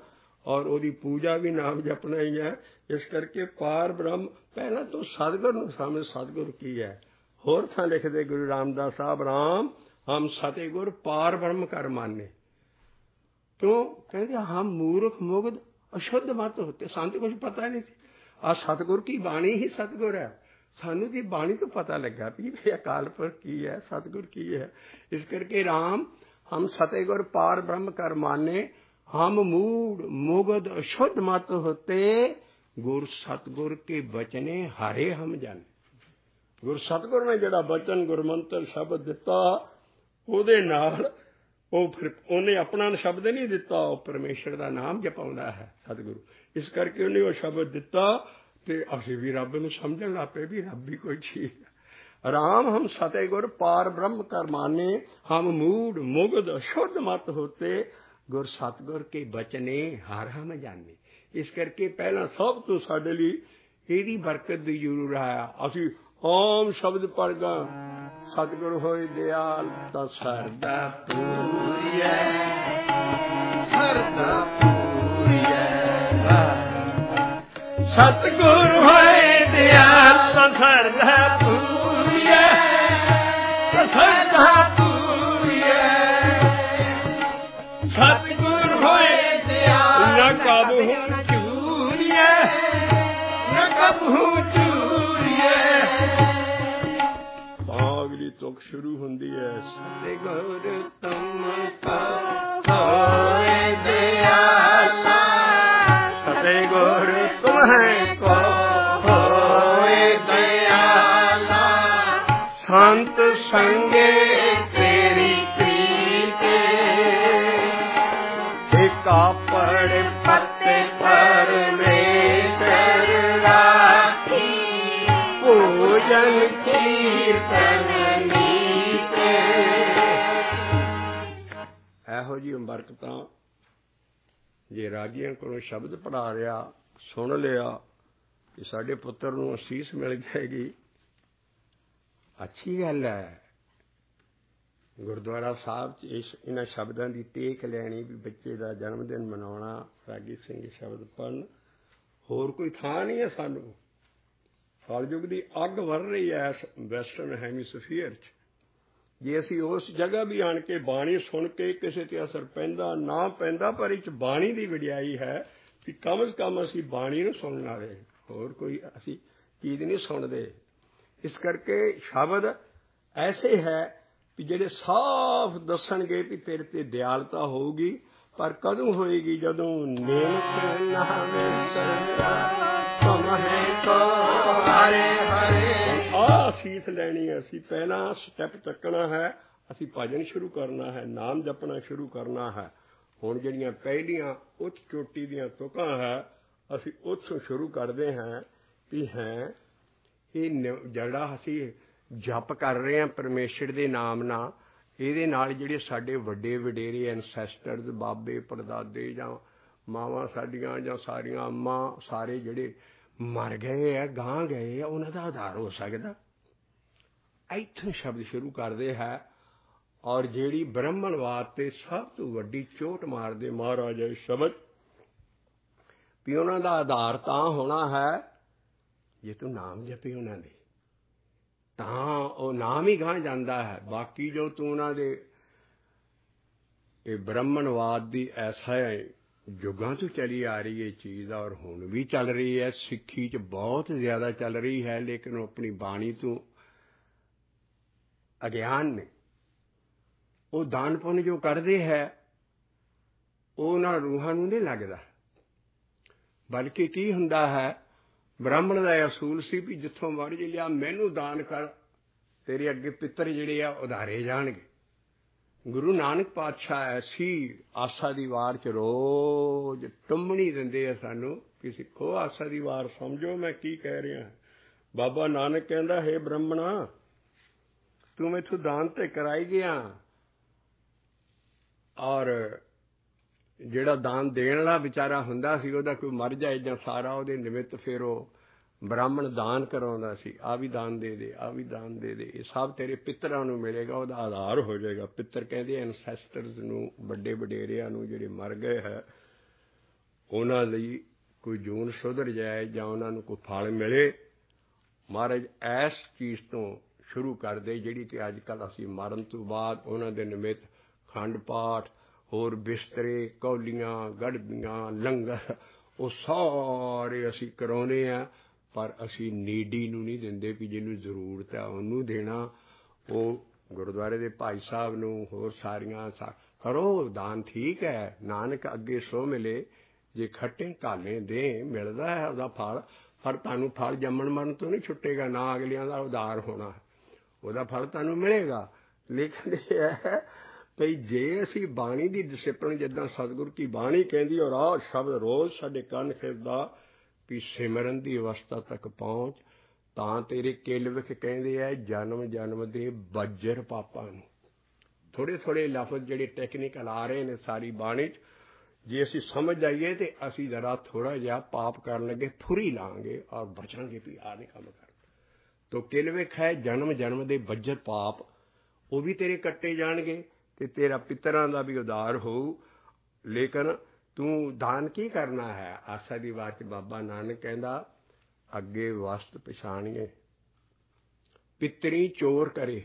ਔਰ ਉਹਦੀ ਪੂਜਾ ਵੀ ਨਾਮ ਜਪਣਾ ਹੀ ਹੈ। ਇਸ ਕਰਕੇ ਪਾਰ ਬ੍ਰਹਮ ਪਹਿਲਾਂ ਤੋਂ ਸਤਿਗੁਰ ਨੂੰ ਸਮਝ, ਸਤਿਗੁਰ ਕੀ ਹੈ। ਹੋਰ ਥਾਂ ਲਿਖਦੇ ਗੁਰੂ ਰਾਮਦਾਸ ਸਾਹਿਬ, ਰਾਮ ਹਮ ਸਤਿਗੁਰ ਪਾਰ ਬ੍ਰਹਮ ਕਰ ਮਾਨੇ। ਕਿਉਂ ਕਹਿੰਦੇ ਹਮ ਮੂਰਖ ਮੁਗਧ ਅਸ਼ੁੱਧ ਮਤ ਹੋਤੇ, ਸਾਨੂੰ ਤਾਂ ਕੁਝ ਪਤਾ ਨਹੀਂ ਸੀ। ਆਹ ਸਤਿਗੁਰ ਕੀ ਬਾਣੀ ਹੀ ਸਤਿਗੁਰ ਹੈ। ਸਾਨੂੰ ਦੀ ਬਾਣੀ ਤੋਂ ਪਤਾ ਲੱਗਾ ਵੀ ਇਹ ਅਕਾਲ ਪੁਰਖ ਕੀ ਹੈ, ਸਤਿਗੁਰ ਕੀ ਹੈ। ਇਸ ਕਰਕੇ ਰਾਮ ਹਮ ਸਤਿਗੁਰ ਪਾਰ ਬ੍ਰਹਮ ਕਰ ਮਾਨੇ, ਹਮ ਮੂੜ ਮੁਗਧ ਅਸ਼ੁੱਧ ਮਤ ਹੋਤੇ, ਗੁਰ ਸਤਿਗੁਰ ਕੇ ਬਚਨੇ ਹਾਰੇ ਹਮ ਜਾਣੇ। ਗੁਰ ਸਤਿਗੁਰ ਨੇ ਜਿਹੜਾ ਬਚਨ ਗੁਰਮੰਤਰ ਸ਼ਬਦ ਦਿੱਤਾ, ਉਹਦੇ ਨਾਲ ਉਹ ਫਿਰ ਉਹਨੇ ਆਪਣਾ ਸ਼ਬਦ ਨਹੀਂ ਦਿੱਤਾ, ਉਹ ਪਰਮੇਸ਼ਰ ਦਾ ਨਾਮ ਜਪਾਉਂਦਾ ਹੈ ਸਤਿਗੁਰੂ। ਇਸ ਕਰਕੇ ਉਹਨੇ ਉਹ ਸ਼ਬਦ ਦਿੱਤਾ ਤੇ ਅਸੀਂ ਵੀ ਰੱਬ ਨੂੰ ਸਮਝਣ ਲੱਗ ਪਏ ਵੀ ਰੱਬ ਵੀ ਕੋਈ ਚੀਜ਼ ਹੈ। ਰਾਮ ਹਮ ਸਤਿਗੁਰ ਪਾਰ ਬ੍ਰਹਮ ਕਰ ਮਾਨੇ, ਹਮ ਮੂੜ ਮੁਗਧ ਅਸ਼ੁੱਧ ਮਤ ਹੋਤੇ, ਗੁਰ ਸਤਿਗੁਰ ਕੇ ਬਚਨੇ ਹਰ ਹਮ ਜਾਣੇ। ਇਸ ਕਰਕੇ ਪਹਿਲਾਂ ਸਭ ਤੋਂ ਸਾਡੇ ਲਈ ਇਹਦੀ ਬਰਕਤ ਦੀ ਜ਼ਰੂਰ ਹੈ। ਅਸੀਂ ਓਮ ਸ਼ਬਦ ਪੜ੍ਹਗਾ, ਸਤਿਗੁਰ ਹੋਏ ਦਿਆਲ ਤਾਂ ਸਰਦਾ ਪੂਰੀਐ, ਸਰਦਾ ਪੂਰੀਐ। ਸਤਿਗੁਰ ਹੋਏ ਦਿਆਲ ਤਾਂ ਸਰਦਾ ਪੂਰੀਐ, ਤਾਂ ਸਰਦਾ ਪੂਰੀਐ। ਸਤਿਗੁਰ ਹੋਏ ਦਿਆਲ ਨਾ ਕਬਹੂ ਚੂਰੀਐ, ਨਾ ਕਬਹੂ ਚੂਰੀਐ। ਅਗਲੀ ਤੁਕ ਸ਼ੁਰੂ ਹੁੰਦੀ ਹੈ, ਸਤਿਗੁਰ ਤੁਮ ਕੋ ਹੋਏ ਦਿਆਲਾ, ਸਤਿਗੁਰ ਤੁਮਹਿ ਕੋ ਹੋਏ ਦਿਆਲਾ। ਸੰਤ ਸੰਗੇ ਤੇਰੀ ਪ੍ਰੀਤੇ, ਏਕਾ ਪੜ ਪਤੇ ਪਰਮੇਸ਼ਰ ਰਾਖੀ, ਭੋਜਨ ਕੀਰਤਨ ਨੀਤੇ। ਇਹੋ ਜਿਹੀ ਬਰਕਤਾਂ ਜੇ ਰਾਜੀਆਂ ਕੋਲੋਂ ਸ਼ਬਦ ਪੜ੍ਹਾ ਰਿਹਾ, ਸੁਣ ਲਿਆ ਕਿ ਸਾਡੇ ਪੁੱਤਰ ਨੂੰ ਅਸੀਸ ਮਿਲ ਜਾਏਗੀ, ਅੱਛੀ ਗੱਲ ਹੈ। ਗੁਰਦੁਆਰਾ ਸਾਹਿਬ 'ਚ ਇਹਨਾਂ ਸ਼ਬਦਾਂ ਦੀ ਟੇਕ ਲੈਣੀ ਵੀ ਬੱਚੇ ਦਾ ਜਨਮ ਦਿਨ ਮਨਾਉਣਾ, ਰਾਗੀ ਸਿੰਘ ਸ਼ਬਦ ਪੜ੍ਹਨ। ਹੋਰ ਕੋਈ ਥਾਂ ਨਹੀਂ ਹੈ ਸਾਨੂੰ। ਕਲਯੁਗ ਦੀ ਅੱਗ ਵਰ ਰਹੀ ਹੈ ਇਸ ਵੈਸਟਰਨ ਹੈਮੀਸਫੀਅਰ 'ਚ। ਜੇ ਅਸੀਂ ਉਸ ਜਗ੍ਹਾ ਵੀ ਆਣ ਕੇ ਬਾਣੀ ਸੁਣ ਕੇ ਕਿਸੇ ਤੇ ਅਸਰ ਪੈਂਦਾ ਨਾ ਪੈਂਦਾ, ਪਰ ਇਹ 'ਚ ਬਾਣੀ ਦੀ ਵਡਿਆਈ ਹੈ ਕਿ ਕਮ ਸੇ ਕਮ ਅਸੀਂ ਬਾਣੀ ਨੂੰ ਸੁਣਨ ਵਾਲੇ, ਹੋਰ ਕੋਈ ਅਸੀਂ ਚੀਜ਼ ਨਹੀਂ ਸੁਣਦੇ। ਇਸ ਕਰਕੇ ਸ਼ਬਦ ਐਸੇ ਹੈ ਵੀ ਜਿਹੜੇ ਸਾਫ਼ ਦੱਸਣਗੇ ਵੀ ਤੇਰੇ ਤੇ ਦਿਆਲਤਾ ਹੋਊਗੀ, ਪਰ ਕਦੋਂ ਹੋਏਗੀ? ਜਦੋਂ ਨੇਮਕ ਨਾਮ ਸਰਦਾ ਤੁਮਹਿ ਕੋ ਹਰੇ ਹਰੇ। ਆਹ ਅਸੀਸ ਲੈਣੀ ਹੈ। ਅਸੀਂ ਪਹਿਲਾਂ ਸਟੈਪ ਚੱਕਣਾ ਹੈ, ਅਸੀਂ ਭਜਨ ਸ਼ੁਰੂ ਕਰਨਾ ਹੈ, ਨਾਮ ਜਪਣਾ ਸ਼ੁਰੂ ਕਰਨਾ ਹੈ। ਹੁਣ ਜਿਹੜੀਆਂ ਪਹਿਲੀਆਂ ਉੱਚ ਚੋਟੀ ਦੀਆਂ ਤੁਕਾਂ ਹੈ, ਅਸੀਂ ਉੱਥੋਂ ਸ਼ੁਰੂ ਕਰਦੇ ਹਾਂ ਵੀ ਹੈ ਇਹ ਜਿਹੜਾ ਅਸੀਂ ਜਪ ਕਰ ਰਹੇ ਹਾਂ ਪਰਮੇਸ਼ਰ ਦੇ ਨਾਮ ਨਾਲ, ਇਹਦੇ ਨਾਲ ਜਿਹੜੇ ਸਾਡੇ ਵੱਡੇ ਵਡੇਰੇ ਐਨਸੈਸਟਰਸ, ਬਾਬੇ ਪੜਦਾਦੇ ਜਾਂ ਮਾਵਾਂ ਸਾਡੀਆਂ ਜਾਂ ਸਾਰੀਆਂ ਅੰਮਾਂ, ਸਾਰੇ ਜਿਹੜੇ ਮਰ ਗਏ ਆ, ਗਾਂਹ ਗਏ ਆ, ਉਹਨਾਂ ਦਾ ਆਧਾਰ ਹੋ ਸਕਦਾ। ਇੱਥੋਂ ਸ਼ਬਦ ਸ਼ੁਰੂ ਕਰਦੇ ਹੈ। ਔਰ ਜਿਹੜੀ ਬ੍ਰਹਮਣਵਾਦ ਤੇ ਸਭ ਤੋਂ ਵੱਡੀ ਚੋਟ ਮਾਰਦੇ ਮਹਾਰਾਜ ਸ਼ਬਦ ਵੀ ਉਹਨਾਂ ਦਾ ਆਧਾਰ ਤਾਂ ਹੋਣਾ ਹੈ ਜੇ ਤੂੰ ਨਾਮ ਜਪੇ ਉਹਨਾਂ ਦੇ, ਤਾਂ ਉਹ ਨਾਮ ਹੀ ਗਾਂਹ ਜਾਂਦਾ ਹੈ। ਬਾਕੀ ਜੋ ਤੂੰ ਉਹਨਾਂ ਦੇ ਇਹ ਬ੍ਰਹਮਣਵਾਦ ਦੀ ਐਸਾ ਯੁੱਗਾਂ ਤੋਂ ਚਲੀ ਆ ਰਹੀ ਇਹ ਚੀਜ਼, ਔਰ ਹੁਣ ਵੀ ਚੱਲ ਰਹੀ ਹੈ, ਸਿੱਖੀ 'ਚ ਬਹੁਤ ਜ਼ਿਆਦਾ ਚੱਲ ਰਹੀ ਹੈ, ਲੇਕਿਨ ਉਹ ਆਪਣੀ ਬਾਣੀ ਤੋਂ ਅਗਿਆਨ ਨੇ। ਉਹ ਦਾਨ ਪੁੰਨ ਜੋ ਕਰਦੇ ਹੈ ਉਹ ਉਹਨਾਂ ਰੂਹਾਂ ਨੂੰ ਨਹੀਂ ਲੱਗਦਾ, ਬਲਕਿ ਕੀ ਹੁੰਦਾ ਹੈ, ਬ੍ਰਾਹਮਣ ਦਾ ਅਸੂਲ ਸੀ ਵੀ ਜਿੱਥੋਂ ਮਰਜ਼ੀ ਲਿਆ ਮੈਨੂੰ ਦਾਨ ਕਰ, ਤੇਰੇ ਅੱਗੇ ਪਿੱਤਰ ਜਿਹੜੇ ਆ ਉਧਾਰੇ ਜਾਣਗੇ। ਗੁਰੂ ਨਾਨਕ ਪਾਤਸ਼ਾਹ ਐਸੀ ਆਸਾ ਦੀ ਵਾਰ 'ਚ ਰੋਜ਼ ਟੁੰਮਣੀ ਦਿੰਦੇ ਆ ਸਾਨੂੰ ਕਿ ਸਿੱਖੋ ਆਸਾ ਦੀ ਵਾਰ ਸਮਝੋ ਮੈਂ ਕੀ ਕਹਿ ਰਿਹਾ। ਬਾਬਾ ਨਾਨਕ ਕਹਿੰਦਾ, ਹੇ ਬ੍ਰਾਹਮਣਾ, ਤੂੰ ਮੈਥੋਂ ਦਾਨ ਤੇ ਕਰਾਈ ਗਿਆ, ਔਰ ਜਿਹੜਾ ਦਾਨ ਦੇਣ ਵਾਲਾ ਵਿਚਾਰਾ ਹੁੰਦਾ ਸੀ ਉਹਦਾ ਕੋਈ ਮਰ ਜਾਏ ਜਾਂ ਸਾਰਾ ਉਹਦੇ ਨਿਮਿਤ ਫਿਰ ਉਹ ਬ੍ਰਾਹਮਣ ਦਾਨ ਕਰਾਉਂਦਾ ਸੀ, ਆਹ ਵੀ ਦਾਨ ਦੇ ਦੇ, ਆਹ ਵੀ ਦਾਨ ਦੇ ਦੇ, ਇਹ ਸਭ ਤੇਰੇ ਪਿੱਤਰਾਂ ਨੂੰ ਮਿਲੇਗਾ, ਉਹਦਾ ਆਧਾਰ ਹੋ ਜਾਏਗਾ। ਪਿੱਤਰ ਕਹਿੰਦੇ ਐਨਸੈਸਟਰਸ ਨੂੰ, ਵੱਡੇ ਵਡੇਰਿਆਂ ਨੂੰ ਜਿਹੜੇ ਮਰ ਗਏ ਹੈ, ਉਹਨਾਂ ਲਈ ਕੋਈ ਜੂਨ ਸੁਧਰ ਜਾਏ ਜਾਂ ਉਹਨਾਂ ਨੂੰ ਕੋਈ ਫਲ ਮਿਲੇ। ਮਹਾਰਾਜ ਇਸ ਚੀਜ਼ ਤੋਂ ਸ਼ੁਰੂ ਕਰਦੇ ਜਿਹੜੀ ਕਿ ਅੱਜ ਕੱਲ੍ਹ ਅਸੀਂ ਮਰਨ ਤੋਂ ਬਾਅਦ ਉਹਨਾਂ ਦੇ ਨਿਮਿਤ ਖੰਡ ਪਾਠ, ਹੋਰ ਬਿਸਤਰੇ, ਕੌਲੀਆਂ, ਗੜਬੀਆਂ, ਲੰਗਰ ਉਹ ਸਾਰੇ ਅਸੀਂ ਕਰਾਉਂਦੇ ਹਾਂ। ਪਰ ਅਸੀਂ ਨੀਡੀ ਨੂੰ ਨਹੀਂ ਦਿੰਦੇ ਵੀ ਜਿਹਨੂੰ ਜ਼ਰੂਰਤ ਹੈ ਉਹਨੂੰ ਦੇਣਾ। ਉਹ ਗੁਰਦੁਆਰੇ ਦੇ ਭਾਈ ਸਾਹਿਬ ਨੂੰ, ਹੋਰ ਸਾਰੀਆਂ ਕਰੋ ਦਾਨ, ਠੀਕ ਹੈ। ਨਾਨਕ ਅੱਗੇ ਸੋ ਮਿਲੇ, ਜੇ ਖੱਟੇ ਘਾਲੇ ਦੇ ਮਿਲਦਾ ਹੈ ਉਹਦਾ ਫਲ। ਪਰ ਤੁਹਾਨੂੰ ਫਲ ਜੰਮਣ ਮਰਨ ਤੋਂ ਨਹੀਂ ਛੁੱਟੇਗਾ, ਨਾ ਅਗਲਿਆਂ ਦਾ ਉਧਾਰ ਹੋਣਾ, ਉਹਦਾ ਫਲ ਤੁਹਾਨੂੰ ਮਿਲੇਗਾ। ਲੇਕਿਨ ਇਹ ਹੈ ਭਈ ਜੇ ਅਸੀਂ ਬਾਣੀ ਦੀ ਡਿਸਿਪਲਿਨ, ਜਿੱਦਾਂ ਸਤਿਗੁਰੂ ਕੀ ਬਾਣੀ ਕਹਿੰਦੀ, ਔਰ ਆਹ ਸ਼ਬਦ ਰੋਜ਼ ਸਾਡੇ ਕੰਨ ਫਿਰਦਾ ਵੀ ਸਿਮਰਨ ਦੀ ਅਵਸਥਾ ਤੱਕ ਪਹੁੰਚ, ਤਾਂ ਤੇਰੇ ਕਿਲ ਵਿਖ ਕਹਿੰਦੇ ਹੈ ਜਨਮ ਜਨਮ ਦੇ ਬੱਜਰ ਪਾਪਾਂ ਨੂੰ। ਥੋੜ੍ਹੇ ਥੋੜ੍ਹੇ ਲਫ਼ਜ਼ ਜਿਹੜੇ ਟੈਕਨੀਕਲ ਆ ਰਹੇ ਨੇ ਸਾਰੀ ਬਾਣੀ 'ਚ, ਜੇ ਅਸੀਂ ਸਮਝ ਜਾਈਏ ਤੇ ਅਸੀਂ ਜ਼ਰਾ ਥੋੜ੍ਹਾ ਜਿਹਾ ਪਾਪ ਕਰਨ ਲੱਗੇ ਫੁਰੀ ਲਾਂਗੇ ਔਰ ਬਚਾਂਗੇ ਵੀ ਆਹ ਨਹੀਂ ਕੰਮ ਕਰ। ਤੋ ਕਿਲ ਵਿਖ ਹੈ ਜਨਮ ਜਨਮ ਦੇ ਬੱਜਰ ਪਾਪ, ਉਹ ਵੀ ਤੇਰੇ ਕੱਟੇ ਜਾਣਗੇ ਤੇ ਤੇਰਾ ਪਿੱਤਰਾਂ ਦਾ ਵੀ ਉਧਾਰ ਹੋਊ। ਲੇਕਿਨ ਤੂੰ ਦਾਨ ਕੀ ਕਰਨਾ ਹੈ? ਆਸਾ ਦੀ ਵਾਰ 'ਚ ਬਾਬਾ ਨਾਨਕ ਕਹਿੰਦਾ, ਅੱਗੇ ਵਸਤ ਪਛਾਣੀਏ, ਪਿੱਤਰੀ ਚੋਰ ਕਰੇ,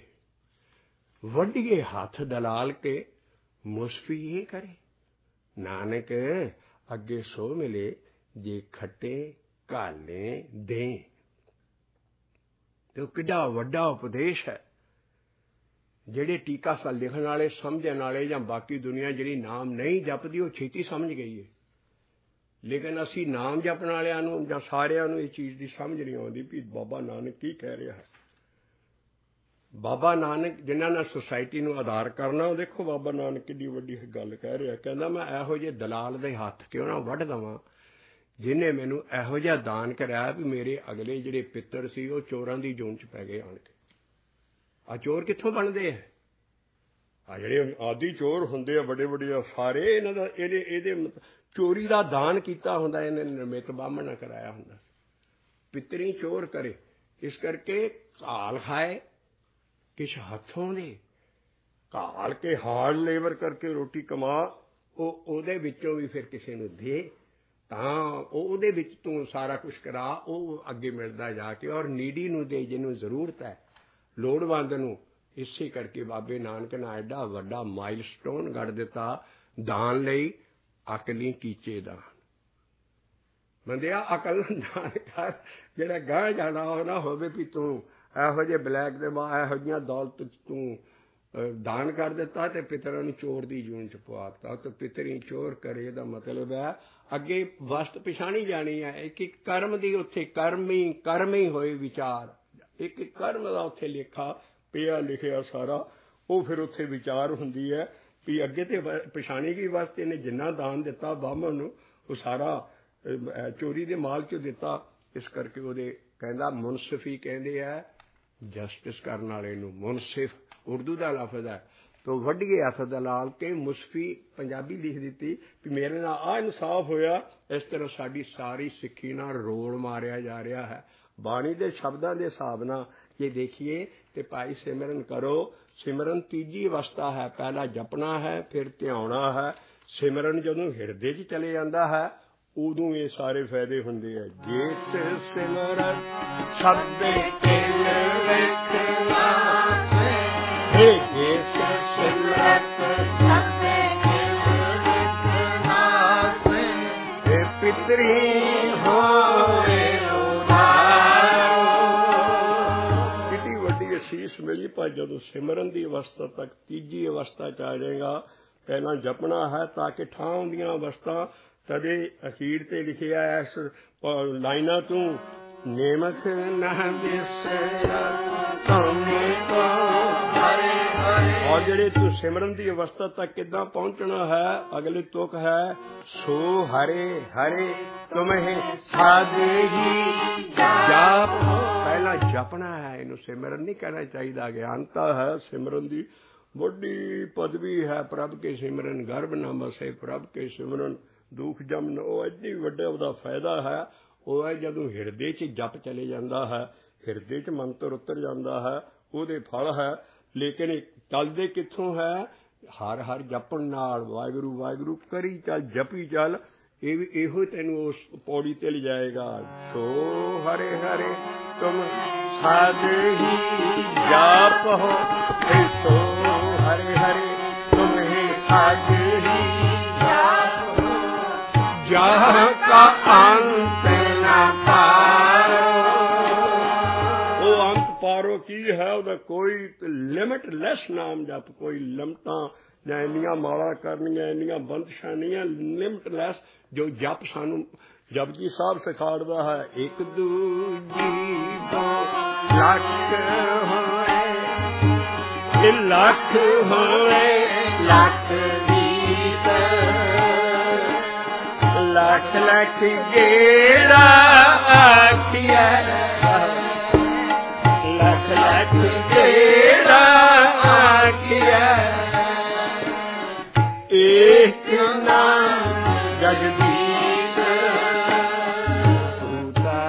ਵੱਢੀਏ ਹੱਥ ਦਲਾਲ ਕੇ, ਮੁਸਫੀ ਇਹ ਕਰੇ। ਨਾਨਕ ਅੱਗੇ ਸੋ ਮਿਲੇ, ਜੇ ਖੱਟੇ ਘਾਲੇ ਦੇ। ਤੇ ਉਹ ਕਿੱਡਾ ਵੱਡਾ ਉਪਦੇਸ਼ ਹੈ। ਜਿਹੜੇ ਟੀਕਾ ਸਾ ਲਿਖਣ ਵਾਲੇ, ਸਮਝਣ ਵਾਲੇ, ਜਾਂ ਬਾਕੀ ਦੁਨੀਆ ਜਿਹੜੀ ਨਾਮ ਨਹੀਂ ਜਪਦੀ, ਉਹ ਛੇਤੀ ਸਮਝ ਗਈ ਹੈ। ਲੇਕਿਨ ਅਸੀਂ ਨਾਮ ਜਪਣ ਵਾਲਿਆਂ ਨੂੰ ਜਾਂ ਸਾਰਿਆਂ ਨੂੰ ਇਹ ਚੀਜ਼ ਦੀ ਸਮਝ ਨਹੀਂ ਆਉਂਦੀ ਵੀ ਬਾਬਾ ਨਾਨਕ ਕੀ ਕਹਿ ਰਿਹਾ ਹੈ। ਬਾਬਾ ਨਾਨਕ ਜਿਨ੍ਹਾਂ ਨਾਲ ਸੁਸਾਇਟੀ ਨੂੰ ਆਧਾਰ ਕਰਨਾ, ਉਹ ਦੇਖੋ ਬਾਬਾ ਨਾਨਕ ਕਿੰਨੀ ਵੱਡੀ ਗੱਲ ਕਹਿ ਰਿਹਾ। ਕਹਿੰਦਾ ਮੈਂ ਇਹੋ ਜਿਹੇ ਦਲਾਲ ਦੇ ਹੱਥ ਕਿਉਂ ਨਾ ਵੱਢ ਦੇਵਾਂ ਜਿਹਨੇ ਮੈਨੂੰ ਇਹੋ ਜਿਹਾ ਦਾਨ ਕਰਾਇਆ ਵੀ ਮੇਰੇ ਅਗਲੇ ਜਿਹੜੇ ਪਿੱਤਰ ਸੀ ਉਹ ਚੋਰਾਂ ਦੀ ਜੂਨ 'ਚ ਪੈ ਗਏ ਆਣ ਕੇ। ਆ ਚੋਰ ਕਿੱਥੋਂ ਬਣਦੇ ਹੈ? ਆ ਜਿਹੜੇ ਆਦੀ ਚੋਰ ਹੁੰਦੇ ਆ ਵੱਡੇ ਵੱਡੇ, ਸਾਰੇ ਇਹਨਾਂ ਦਾ ਇਹਦੇ ਚੋਰੀ ਦਾ ਦਾਨ ਕੀਤਾ ਹੁੰਦਾ, ਇਹਨੇ ਨਿਰਮਿਤ ਬਾਹਮਣ ਨਾਲ ਕਰਾਇਆ ਹੁੰਦਾ। ਪਿੱਤਰੀ ਚੋਰ ਕਰੇ, ਇਸ ਕਰਕੇ ਘਾਲ ਖਾਏ ਕਿਛ ਹੱਥੋਂ ਦੇ, ਘਾਲ ਕੇ ਹਾਰਡ ਲੇਬਰ ਕਰਕੇ ਰੋਟੀ ਕਮਾ, ਉਹ ਉਹਦੇ ਵਿੱਚੋਂ ਵੀ ਫਿਰ ਕਿਸੇ ਨੂੰ ਦੇ, ਤਾਂ ਉਹਦੇ ਵਿੱਚ ਤੂੰ ਸਾਰਾ ਕੁਛ ਕਰਾ, ਉਹ ਅੱਗੇ ਮਿਲਦਾ ਜਾ ਕੇ। ਔਰ ਨੀਡੀ ਨੂੰ ਦੇ, ਜਿਹਨੂੰ ਜ਼ਰੂਰਤ ਹੈ, ਲੋੜਵੰਦ ਨੂੰ। ਇਸੇ ਕਰਕੇ ਬਾਬੇ ਨਾਨਕ ਨੇ ਐਡਾ ਵੱਡਾ ਮਾਈਲਸਟੋਨ ਗੱਡ ਦਿੱਤਾ ਦਾਨ ਲਈ, ਅਕਲੀ ਕੀਚੇ ਦਾਨ। ਬੰਦਿਆ ਅਕਲ ਨੂੰ ਦਾਨ ਕਰ, ਜਿਹੜਾ ਗਾਂਹ ਜਾਣਾ ਉਹ ਨਾ ਹੋਵੇ ਵੀ ਤੂੰ ਇਹੋ ਜਿਹੇ ਬਲੈਕ ਦੇ ਬਾਅਦ ਇਹੋ ਜਿਹੀਆਂ ਦੌਲਤ ਤੂੰ ਦਾਨ ਕਰ ਦਿੱਤਾ ਤੇ ਪਿਤਰਾਂ ਨੂੰ ਚੋਰ ਦੀ ਜੂਨ 'ਚ ਪਵਾਤਾ। ਤੇ ਪਿਤਰੀ ਚੋਰ ਕਰੇ ਦਾ ਮਤਲਬ ਹੈ ਅੱਗੇ ਵਸਤ ਪਛਾਣੀ ਜਾਣੀ ਹੈ। ਇੱਕ ਇੱਕ ਕਰਮ ਦੀ ਉੱਥੇ ਕਰਮ ਹੀ ਹੋਏ ਵਿਚਾਰ, ਇੱਕ ਇੱਕ ਕਰਮ ਦਾ ਉੱਥੇ ਲੇਖਾ ਪਿਆ ਲਿਖਿਆ ਸਾਰਾ, ਉਹ ਫਿਰ ਉੱਥੇ ਵਿਚਾਰ ਹੁੰਦੀ ਹੈ ਵੀ ਅੱਗੇ ਤੇ ਪਛਾਣੀ ਗਈ ਵਸਤ। ਇਹਨੇ ਜਿੰਨਾ ਦਾਨ ਦਿੱਤਾ ਬਾਹਮਣ ਨੂੰ, ਉਹ ਸਾਰਾ ਚੋਰੀ ਦੇ ਮਾਲ 'ਚ ਦਿੱਤਾ। ਇਸ ਕਰਕੇ ਉਹਦੇ ਕਹਿੰਦਾ ਮੁਨਸਿਫੀ ਕਹਿੰਦੇ ਹੈ ਜਸਟਿਸ ਕਰਨ ਵਾਲੇ ਨੂੰ। ਮੁਨਸਿਫ ਉਰਦੂ ਦਾ ਲਫ਼ਜ਼ ਹੈ। ਤੋ ਵੱਢੀਏ ਹੱਥ ਦਲਾਲ ਕੇ, ਮੁਸਫੀ ਪੰਜਾਬੀ ਲਿਖ ਦਿੱਤੀ ਵੀ ਮੇਰੇ ਨਾਲ ਆਹ ਇਨਸਾਫ ਹੋਇਆ। ਇਸ ਤਰ੍ਹਾਂ ਸਾਡੀ ਸਾਰੀ ਸਿੱਖੀ ਨਾਲ ਰੋਲ ਮਾਰਿਆ ਜਾ ਰਿਹਾ ਹੈ। ਬਾਣੀ ਦੇ ਸ਼ਬਦਾਂ ਦੇ ਹਿਸਾਬ ਨਾਲ ਜੇ ਦੇਖੀਏ ਤੇ ਭਾਈ ਸਿਮਰਨ ਕਰੋ। ਸਿਮਰਨ ਤੀਜੀ ਅਵਸਥਾ ਹੈ, ਪਹਿਲਾਂ ਜਪਣਾ ਹੈ, ਫਿਰ ਧਿਆਉਣਾ ਹੈ। ਸਿਮਰਨ ਜਦੋਂ ਹਿਰਦੇ 'ਚ ਚਲੇ ਜਾਂਦਾ ਹੈ ਉਦੋਂ ਇਹ ਸਾਰੇ ਫਾਇਦੇ ਹੁੰਦੇ ਆ। ਜੇਤ ਸਿਮਰਨ ਸਭੇ ਕਿਲ ਵਿਖ ਨਾਸੈ, ਜੇਤ ਸਿਮਰਤ ਸਭੇ ਕਿਲ ਵਿਖ ਨਾਸੈ, ਪਿਤਰੀ ਹੋਏ ਉਧਾਰੋ। ਕਿੰਨੀ ਵੱਡੀ ਅਸੀਸ ਮਿਲੀ। ਪਰ ਜਦੋਂ ਸਿਮਰਨ ਦੀ ਅਵਸਥਾ ਤੱਕ ਤੀਜੀ ਅਵਸਥਾ 'ਚ ਆ ਜਾਏਗਾ, ਪਹਿਲਾਂ ਜਪਣਾ ਹੈ ਤਾਂ ਕਿ ਠਾਂ ਹੁੰਦੀਆਂ ਅਵਸਥਾ। ਤਦੇ ਅਖੀਰ ਤੇ ਲਿਖਿਆ ਇਸ ਲਾਈਨਾਂ ਤੋਂ, ਨੇਮਕ ਨਾ ਵਿਸਰਾ ਤੁਮੇ ਕੋ ਹਰੇ ਹਰੇ। ਔਰ ਜਿਹੜੇ ਤੂੰ ਸਿਮਰਨ ਦੀ ਅਵਸਥਾ ਤੱਕ ਕਿੱਦਾਂ ਪਹੁੰਚਣਾ ਹੈ, ਅਗਲੀ ਤੁਕ ਹੈ ਸੋ ਹਰੇ ਹਰੇ ਤੁਮਹਿ ਸਾਧੀ ਜਾਪ। ਪਹਿਲਾਂ ਜਪਣਾ ਹੈ, ਇਹਨੂੰ ਸਿਮਰਨ ਨਹੀਂ ਕਹਿਣਾ ਚਾਹੀਦਾ। ਗਿਆਨਤਾ ਹੈ ਸਿਮਰਨ ਦੀ ਵੱਡੀ ਪਦਵੀ ਹੈ। ਪ੍ਰਭ ਕੇ ਸਿਮਰਨ ਗਰਭ ਨਾ ਬਸੇ, ਪ੍ਰਭ ਕੇ ਸਿਮਰਨ ਦੁੱਖ ਜਮ ਨ। ਉਹ ਇੰਨੀ ਵੱਡਾ ਉਹਦਾ ਫਾਇਦਾ ਹੈ। ਉਹ ਹੈ ਜਦੋਂ ਹਿਰਦੇ 'ਚ ਜਪ ਚਲੇ ਜਾਂਦਾ ਹੈ, ਹਿਰਦੇ 'ਚ ਮੰਤਰ ਉਤਰ ਜਾਂਦਾ ਹੈ, ਉਹਦੇ ਫਲ ਹੈ। ਲੇਕਿਨ ਚੱਲਦੇ ਕਿੱਥੋਂ ਹੈ? ਹਰ ਹਰ ਜਪਣ ਨਾਲ। ਵਾਹਿਗੁਰੂ ਵਾਹਿਗੁਰੂ ਕਰੀ ਚੱਲ, ਜਪੀ ਚੱਲ। ਇਹ ਵੀ ਇਹੋ ਤੈਨੂੰ ਉਸ ਪੌੜੀ ਤੇ ਲਿਜਾਏਗਾ। ਸੋ ਹਰੇ ਹਰੇ ਤੁਮ ਸਾਧ ਹੀ ਜਾਪ ਹੋ, ਸੋ ਹਰੇ ਹਰੇ ਤੁਮ ਹੀ ਸਾਧ ਹੀ ਜਾਪ ਹੋ, ਜਹਾਂ का अंत न पारो। ਉਹ ਅੰਤ ਪਾਰੋ ਕੀ ਹੈ? ਉਹਦਾ ਕੋਈ ਲਿਮਿਟਲੈਸ ਨਾਮ ਜਪ, ਕੋਈ ਲਿਮਟਾਂ ਜਾਂ ਇੰਨੀਆਂ ਮਾਲਾ ਕਰਨੀਆਂ, ਇੰਨੀਆਂ ਬੰਦਸ਼ਾਂ ਨਹੀਂ, ਲਿਮਟਲੈਸ ਜੋ ਜਪ ਸਾਨੂੰ ਜਪਜੀ ਸਾਹਿਬ ਸਿਖਾੜਦਾ ਹੈ। ਇੱਕ ਦੂਜੀ ਦੋ ਲੱਖ ਹੋਏ, ਇਹ ਲੱਖ ਹੋਏ ਲੱਖ ਵੀਸ, ਲੱਖ ਲੱਖ ਗੇੜਾ ਆਖਿਆ, ਲੱਖ ਲੱਖ ਗੇੜਾ ਆਖਿਆ, ਇੱਕ ਨਾਮ ਜਗਦੀਸ਼ ਸੂਤਾ,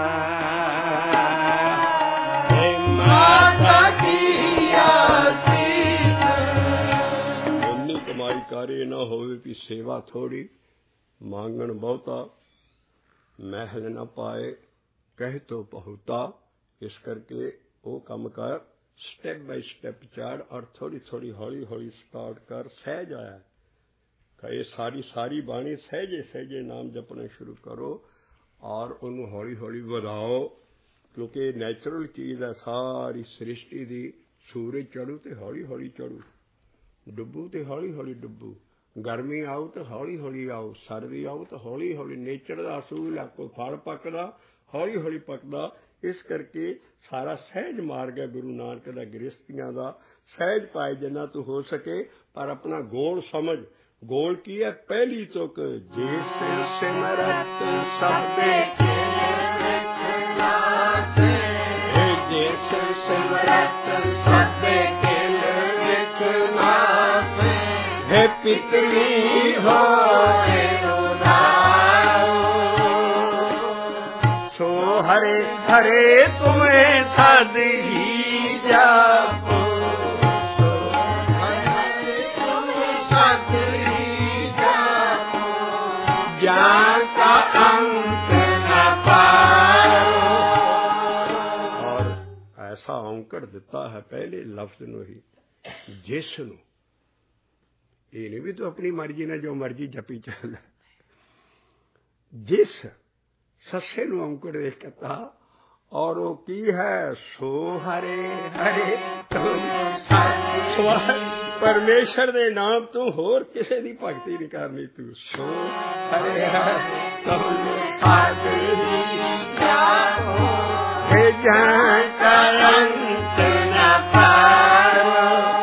ਹੈ ਮਾਤਾ ਕੀ ਆਸੀਸ। ਇੰਨੀ ਕਮਾਈ ਕਰੇ ਨਾ ਹੋਵੇ ਵੀ ਸੇਵਾ ਥੋੜੀ, ਮੰਗਣ ਬਹੁਤਾ, ਮਹਿਲ ਨਾ ਪਾਏ ਕਹਿ ਤੋ ਬਹੁਤਾ। ਇਸ ਕਰਕੇ ਉਹ ਕੰਮ ਕਰ, ਸਟੈਪ ਬਾਈ ਸਟੈਪ ਚੜ, ਔਰ ਥੋੜੀ ਥੋੜੀ ਹੌਲੀ ਹੌਲੀ ਸਟਾਰਟ ਕਰ। ਸਹਿਜ ਆਇਆ ਕਹੇ ਸਾਰੀ ਬਾਣੀ ਸਹਿਜੇ ਸਹਿਜੇ ਨਾਮ ਜਪਣਾ ਸ਼ੁਰੂ ਕਰੋ, ਔਰ ਉਹਨੂੰ ਹੌਲੀ ਹੌਲੀ ਵਧਾਓ, ਕਿਉਂਕਿ ਇਹ ਨੈਚੁਰਲ ਚੀਜ਼ ਹੈ ਸਾਰੀ ਸ੍ਰਿਸ਼ਟੀ ਦੀ। ਸੂਰਜ ਚੜੂ ਤੇ ਹੌਲੀ ਹੌਲੀ ਚੜੂ, ਡੁੱਬੂ ਤੇ ਹੌਲੀ ਹੌਲੀ ਡੁੱਬੂ, ਗਰਮੀ ਆਊ ਤਾਂ ਹੌਲੀ ਹੌਲੀ ਆਊ, ਸਰਦੀ ਆਊ ਤਾਂ ਹੌਲੀ ਹੌਲੀ। ਨੇਚਰ ਦਾ ਅਸੂਲ ਹੈ, ਕੋਈ ਫਲ ਪੱਕਦਾ ਹੌਲੀ ਹੌਲੀ ਪੱਕਦਾ। ਇਸ ਕਰਕੇ ਸਾਰਾ ਸਹਿਜ ਮਾਰਗ ਹੈ ਗੁਰੂ ਨਾਨਕ ਦਾ, ਗ੍ਰਸਤੀਆਂ ਦਾ। ਸਹਿਜ ਪਾਏ ਜਿੰਨਾ ਤੂੰ ਹੋ ਸਕੇ, ਪਰ ਆਪਣਾ ਗੋਲ ਸਮਝ। ਗੋਲ ਕੀ ਹੈ? ਪਹਿਲੀ ਤੁਕ ਜਿਸ ਸਿਮਰਤ ਸਭੇ ਜਿਸ ਸਿਮਰਤ ਸਭੇ है पितली होए उदारो। सो हरे हरे तुम्हें सद ही जापो, सो हरे तुम्हें सद ही जापो, ज्ञान का अंत न पारो। और ऐसा औंकड़ दिता है पहले लफ्ज ਨੂੰ ਹੀ, ਜਿਸ ਨੂੰ। ਇਹ ਨਹੀਂ ਵੀ ਤੂੰ ਆਪਣੀ ਮਰਜ਼ੀ ਨਾਲ ਜੋ ਮਰਜ਼ੀ ਜਪੀ ਚੱਲ। ਜਿਸ ਸੱਸੇ ਨੂੰ ਔਂਕੜ ਦੇਖ ਕੇ ਤਾ, ਔਰ ਉਹ ਕੀ ਹੈ? ਸੋ ਹਰੇ ਹਰੇ ਪਰਮੇਸ਼ਰ ਦੇ ਨਾਮ ਤੋਂ ਹੋਰ ਕਿਸੇ ਦੀ ਭਗਤੀ ਨਹੀਂ ਕਰਨੀ ਤੂੰ। ਸੋ ਹਰੇ ਹਰੇ ਸਾਧ ਜਾਂ ਕਰੰਤ ਨਾ ਪਾਰੋ।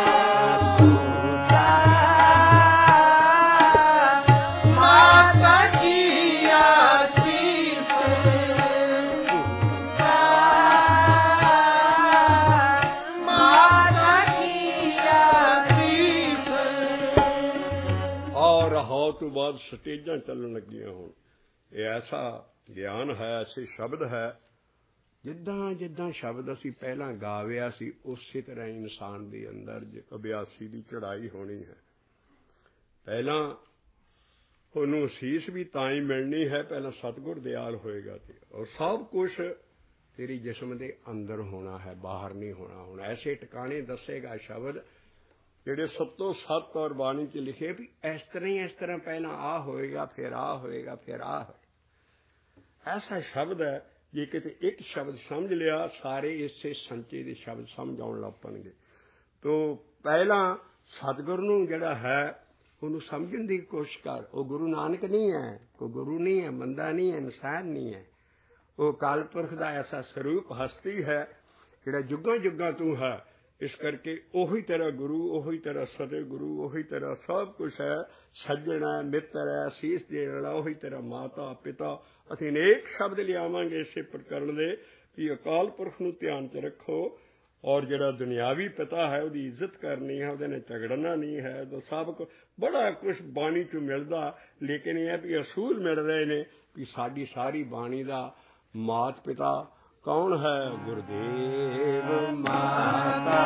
ਤੋਂ ਬਾਅਦ ਸਟੇਜਾਂ ਚੱਲਣ ਲੱਗੀਆਂ। ਹੁਣ ਇਹ ਐਸਾ ਗਿਆਨ ਹੈ, ਐਸੇ ਸ਼ਬਦ ਹੈ, ਜਿੱਦਾਂ ਜਿੱਦਾਂ ਸ਼ਬਦ ਅਸੀਂ ਪਹਿਲਾਂ ਗਾਵਿਆ ਸੀ ਉਸੇ ਤਰ੍ਹਾਂ ਇਨਸਾਨ ਦੇ ਅੰਦਰ ਅਭਿਆਸੀ ਦੀ ਚੜ੍ਹਾਈ ਹੋਣੀ ਹੈ। ਪਹਿਲਾਂ ਉਹਨੂੰ ਸੀਸ ਵੀ ਤਾਂ ਹੀ ਮਿਲਣੀ ਹੈ, ਪਹਿਲਾਂ ਸਤਿਗੁਰ ਦਿਆਲ ਹੋਏਗਾ ਤੇ ਔਰ ਸਭ ਕੁਛ ਤੇਰੀ ਜਿਸਮ ਦੇ ਅੰਦਰ ਹੋਣਾ ਹੈ, ਬਾਹਰ ਨਹੀਂ ਹੋਣਾ। ਹੁਣ ਐਸੇ ਟਿਕਾਣੇ ਦੱਸੇਗਾ ਸ਼ਬਦ ਜਿਹੜੇ ਸਤੋਂ ਸੱਤ ਔਰ ਬਾਣੀ 'ਚ ਲਿਖੇ ਵੀ ਇਸ ਤਰ੍ਹਾਂ ਪਹਿਲਾਂ ਆ ਹੋਏਗਾ, ਫਿਰ ਆ ਹੋਏਗਾ, ਫਿਰ ਆ ਹੋਏਗਾ। ਐਸਾ ਸ਼ਬਦ ਹੈ ਜੇ ਕਿਤੇ ਇੱਕ ਸ਼ਬਦ ਸਮਝ ਲਿਆ ਸਾਰੇ ਇਸੇ ਸੰਚੇ ਦੇ ਸ਼ਬਦ ਸਮਝ ਆਉਣ ਲੱਗ ਪਣਗੇ। ਤੋ ਪਹਿਲਾਂ ਸਤਿਗੁਰ ਨੂੰ ਜਿਹੜਾ ਹੈ ਉਹਨੂੰ ਸਮਝਣ ਦੀ ਕੋਸ਼ਿਸ਼ ਕਰ। ਉਹ ਗੁਰੂ ਨਾਨਕ ਨਹੀਂ ਹੈ, ਕੋਈ ਗੁਰੂ ਨਹੀਂ ਹੈ, ਬੰਦਾ ਨਹੀਂ ਹੈ, ਇਨਸਾਨ ਨਹੀਂ ਹੈ। ਉਹ ਅਕਾਲ ਪੁਰਖ ਦਾ ਐਸਾ ਸਰੂਪ ਹਸਤੀ ਹੈ ਜਿਹੜਾ ਜੁਗਾਂ ਜੁਗਾਂ ਤੂੰ ਹੈ। ਇਸ ਕਰਕੇ ਉਹੀ ਤੇਰਾ ਗੁਰੂ, ਉਹੀ ਤੇਰਾ ਸਤਿਗੁਰੂ, ਉਹੀ ਤੇਰਾ ਸਭ ਕੁਛ ਹੈ। ਸੱਜਣ ਹੈ, ਮਿੱਤਰ ਹੈ, ਸੀਸ ਦੇਣ ਵਾਲਾ, ਉਹੀ ਤੇਰਾ ਮਾਤਾ ਪਿਤਾ। ਅਸੀਂ ਅਨੇਕ ਸ਼ਬਦ ਲਿਆਵਾਂਗੇ ਇਸੇ ਪ੍ਰਕਰਨ ਦੇ ਕਿ ਅਕਾਲ ਪੁਰਖ ਨੂੰ ਧਿਆਨ 'ਚ ਰੱਖੋ ਔਰ ਜਿਹੜਾ ਦੁਨਿਆਵੀ ਪਿਤਾ ਹੈ ਉਹਦੀ ਇੱਜ਼ਤ ਕਰਨੀ ਹੈ, ਉਹਦੇ ਨਾਲ ਝਗੜਨਾ ਨਹੀਂ ਹੈ। ਤਾਂ ਸਭ ਕੁਛ ਬੜਾ ਕੁਛ ਬਾਣੀ 'ਚੋਂ ਮਿਲਦਾ, ਲੇਕਿਨ ਇਹ ਹੈ ਵੀ ਅਸੂਲ ਮਿਲ ਰਹੇ ਨੇ ਵੀ ਸਾਡੀ ਸਾਰੀ ਬਾਣੀ ਦਾ ਮਾਤ ਪਿਤਾ ਕੌਣ ਹੈ? ਗੁਰਦੇਵ ਮਾਤਾ,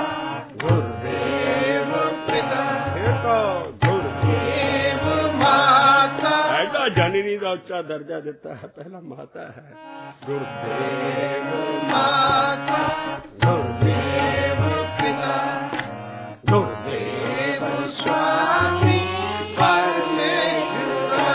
ਗੁਰਦੇਵ ਪਿਤਾ, ਗੁਰਦੇਵ ਮਾਤਾ। ਐਡਾ जननी का उच्चा दर्जा दिता है, पहला माता है। गुरुदेव माता, गुरुदेव पिता, गुरुदेव स्वामी परमेश्वरा।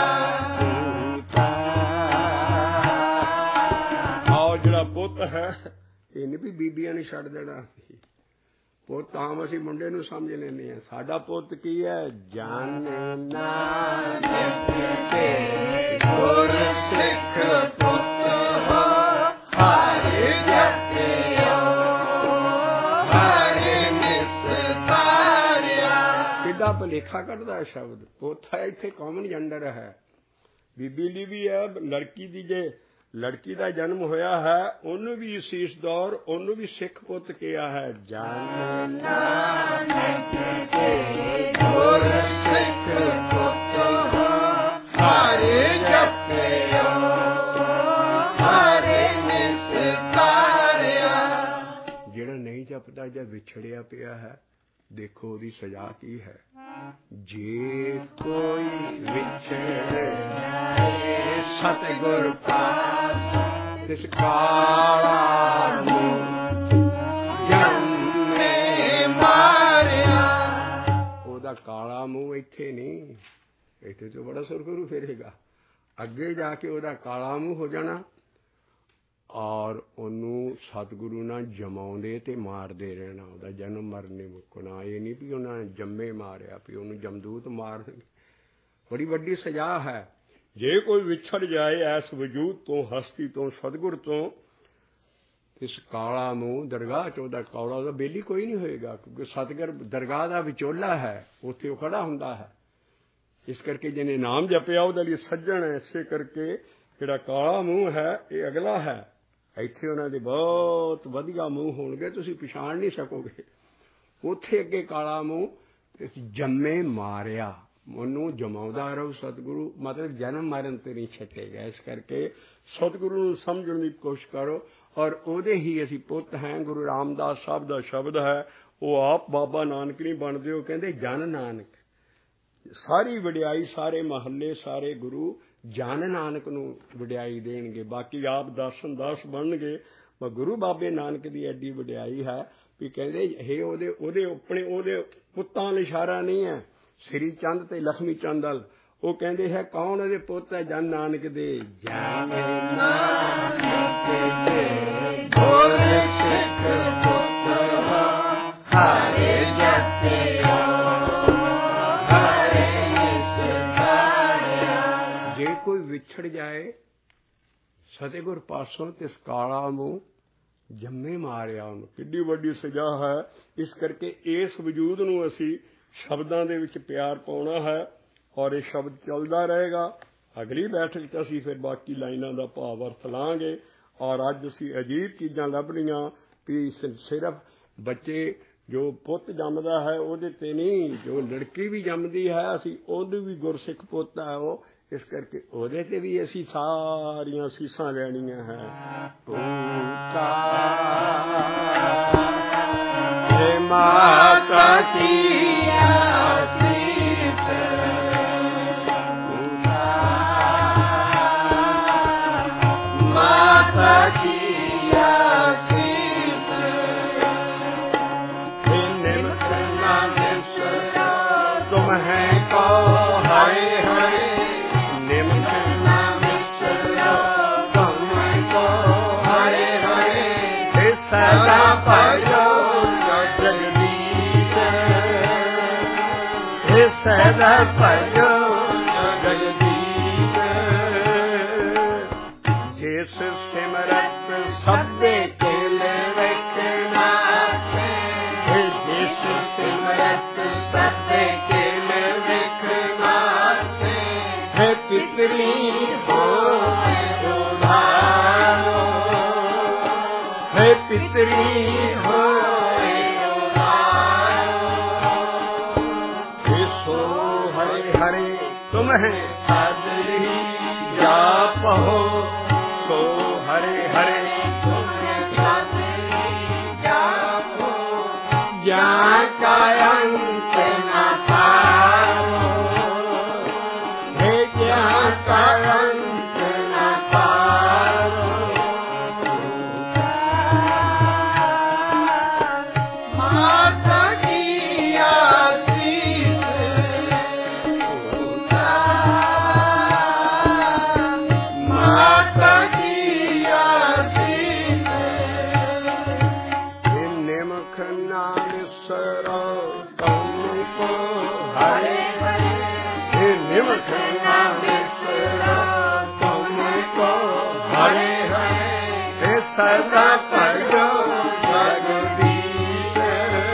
और जिहड़ा पुत है इन्हें भी बीबियां ने छड्ड देना। पुत आम असीं मुंडे नूं समझ लैंदे आ, साडा पुत की है? जन नानक के गुर सिख पुत हो, हरि जपियो हरि निस्तारिया। किड्डा भुलेखा कढदा शब्द। पुत है इत्थे कॉमन जेंडर है, बीबी ਲਈ भी है। लड़की दी जे लड़की का जन्म होया है ਉਹਨੂੰ भी इस दौर ਉਹਨੂੰ भी सिख पुत किया है। जन नानक के गुर सिख पुत हो, हरि जपियो हरि निस्तारिया। ਜਿਹੜਾ नहीं जपदा ਜਾਂ ਵਿਛੜਿਆ ਪਿਆ है, देखो ਉਹਦੀ सजा की है। जे कोई विछड़े सतगुर पास, तिस काला मूंह जन्मे मारिया। ਉਹਦਾ ਕਾਲਾ ਮੂੰਹ ਇੱਥੇ ਨਹੀਂ, ਇੱਥੇ ਤੋਂ ਬੜਾ ਸੁਰਖਰੂ ਫੇਰੇਗਾ, ਅੱਗੇ ਜਾ ਕੇ ਉਹਦਾ ਕਾਲਾ ਮੂੰਹ ਹੋ ਜਾਣਾ। ਔਰ ਉਹਨੂੰ ਸਤਿਗੁਰੂ ਨਾਲ ਜਮਾਉਂਦੇ ਤੇ ਮਾਰਦੇ ਰਹਿਣਾ, ਉਹਦਾ ਜਨਮ ਮਰਨ ਨਹੀਂ ਮੁੱਕਣਾ। ਇਹ ਨਹੀਂ ਵੀ ਉਹਨਾਂ ਨੇ ਜੰਮੇ ਮਾਰਿਆ, ਵੀ ਉਹਨੂੰ ਜਮਦੂਤ ਮਾਰਨਗੇ। ਬੜੀ ਵੱਡੀ ਸਜ਼ਾ ਹੈ। ਜੇ ਕੋਈ ਵਿਛੜ ਜਾਏ ਐਸ ਵਜੂਦ ਤੋਂ, ਹਸਤੀ ਤੋਂ, ਸਤਿਗੁਰ ਤੋਂ, ਇਸ ਕਾਲਾ ਮੂੰਹ ਦਰਗਾਹ 'ਚ ਉਹਦਾ ਕਾਲਾ, ਉਹਦਾ ਬੇਲੀ ਕੋਈ ਨਹੀਂ ਹੋਏਗਾ, ਕਿਉਂਕਿ ਸਤਿਗੁਰ ਦਰਗਾਹ ਦਾ ਵਿਚੋਲਾ ਹੈ, ਉੱਥੇ ਉਹ ਖੜਾ ਹੁੰਦਾ ਹੈ। ਇਸ ਕਰਕੇ ਜਿਹਨੇ ਨਾਮ ਜਪਿਆ ਉਹਦੇ ਲਈ ਸੱਜਣ ਹੈ। ਇਸੇ ਕਰਕੇ ਜਿਹੜਾ ਕਾਲਾ ਮੂੰਹ ਹੈ ਇਹ ਅਗਲਾ ਹੈ। ਇੱਥੇ ਉਹਨਾਂ ਦੇ ਬਹੁਤ ਵਧੀਆ ਮੂੰਹ ਹੋਣਗੇ, ਤੁਸੀਂ ਪਛਾਣ ਨਹੀਂ ਸਕੋਗੇ। ਉੱਥੇ ਅੱਗੇ ਕਾਲਾ ਮੂੰਹ ਜੰਮੇ ਮਾਰਿਆ, ਉਹਨੂੰ ਜਮਾਉਂਦਾ ਰਹੋ ਸਤਿਗੁਰੂ, ਮਤਲਬ ਜਨਮ ਮਰਨ ਤੇ ਨਹੀਂ ਛੱਡੇਗਾ। ਇਸ ਕਰਕੇ ਸਤਿਗੁਰੂ ਨੂੰ ਸਮਝਣ ਦੀ ਕੋਸ਼ਿਸ਼ ਕਰੋ। ਔਰ ਉਹਦੇ ਹੀ ਅਸੀਂ ਪੁੱਤ ਹੈ। ਗੁਰੂ ਰਾਮਦਾਸ ਸਾਹਿਬ ਦਾ ਸ਼ਬਦ ਹੈ, ਉਹ ਆਪ ਬਾਬਾ ਨਾਨਕ ਨਹੀਂ ਬਣਦੇ, ਉਹ ਕਹਿੰਦੇ ਜਨ ਨਾਨਕ। ਸਾਰੀ ਵਡਿਆਈ, ਸਾਰੇ ਮਹੱਲੇ, ਸਾਰੇ ਗੁਰੂ ਜਨ ਨਾਨਕ ਨੂੰ ਵਡਿਆਈ ਦੇਣਗੇ, ਬਾਕੀ ਆਪ ਦਾਸਨ ਦਾਸ ਬਣਨਗੇ। ਪਰ ਗੁਰੂ ਬਾਬੇ ਨਾਨਕ ਦੀ ਐਡੀ ਵਡਿਆਈ ਹੈ ਵੀ ਕਹਿੰਦੇ ਇਹ ਉਹਦੇ ਆਪਣੇ ਉਹਦੇ ਪੁੱਤਾਂ ਲਈ ਇਸ਼ਾਰਾ ਨਹੀਂ ਹੈ, ਸ੍ਰੀ ਚੰਦ ਤੇ ਲਖਮੀ ਚੰਦਲ। ਉਹ ਕਹਿੰਦੇ ਹੈ ਕੌਣ ਉਹਦੇ ਪੁੱਤ ਹੈ? ਜਨ ਨਾਨਕ ਦੇ। ਜਨ ਨਾਨਕ ਦੇ ਗੁਰ ਸਿੱਖ ਪੁੱਤ ਹੋ, ਹਰਿ ਜਪਿਓ ਹਰਿ ਨਿਸਤਾਰਿਆ। ਜੇ ਕੋਈ ਵਿਛੜ ਜਾਏ ਸਤਿਗੁਰ ਪਾਸੋਂ, ਤਿਸ ਕਾਲਾ ਮੂੰਹ ਜੰਮੇ ਮਾਰਿਆ। ਉਹਨੂੰ ਕਿੱਡੀ ਵੱਡੀ ਸਜ਼ਾ ਹੈ। ਇਸ ਕਰਕੇ ਇਸ ਵਜੂਦ ਨੂੰ ਅਸੀਂ ਸ਼ਬਦਾਂ ਦੇ ਵਿੱਚ ਪਿਆਰ ਪਾਉਣਾ ਹੈ, ਔਰ ਇਹ ਸ਼ਬਦ ਚੱਲਦਾ ਰਹੇਗਾ। ਅਗਲੀ ਬੈਠਕ 'ਚ ਅਸੀਂ ਫਿਰ ਬਾਕੀ ਲਾਈਨਾਂ ਦਾ ਭਾਵ ਅਰਥ ਲਾਂਗੇ। ਔਰ ਅੱਜ ਅਸੀਂ ਅਜੀਬ ਚੀਜ਼ਾਂ ਲੱਭਣੀਆਂ ਵੀ ਸਿਰਫ ਬੱਚੇ ਜੋ ਪੁੱਤ ਜੰਮਦਾ ਹੈ ਉਹਦੇ ਤੇ ਨਹੀਂ, ਜੋ ਲੜਕੀ ਵੀ ਜੰਮਦੀ ਹੈ ਅਸੀਂ ਉਹਨੂੰ ਵੀ ਗੁਰਸਿੱਖ ਪੁੱਤ ਹੈ ਉਹ। ਇਸ ਕਰਕੇ ਉਹਦੇ ਤੇ ਵੀ ਅਸੀਂ ਸਾਰੀਆਂ ਸੀਸਾਂ ਲੈਣੀਆਂ ਹੈ। ਪੁੱਤਾ हे माता की आशीष, माता की आशीष। हे निमक नागेश्वर तुम है को हरे हरे, निमक नागेश्वर तुम को हरे हरे। हे सदा भजो सदा भजो जगदीश। जिस सिमरत सबे खेल रखना, जिस सिमरत सबे खेल रखना से, है पितरी हो उधारो, है पितरी हो तुम है सादरी जाप हो। सो हरे हरे तुम है सादरी जाप हो, ज्ञान का अंत न पाओ, हे ज्ञान का हरे हरे हे निमख ना बिसरो तुमको हरे हरे हे सदा भजो जगदीश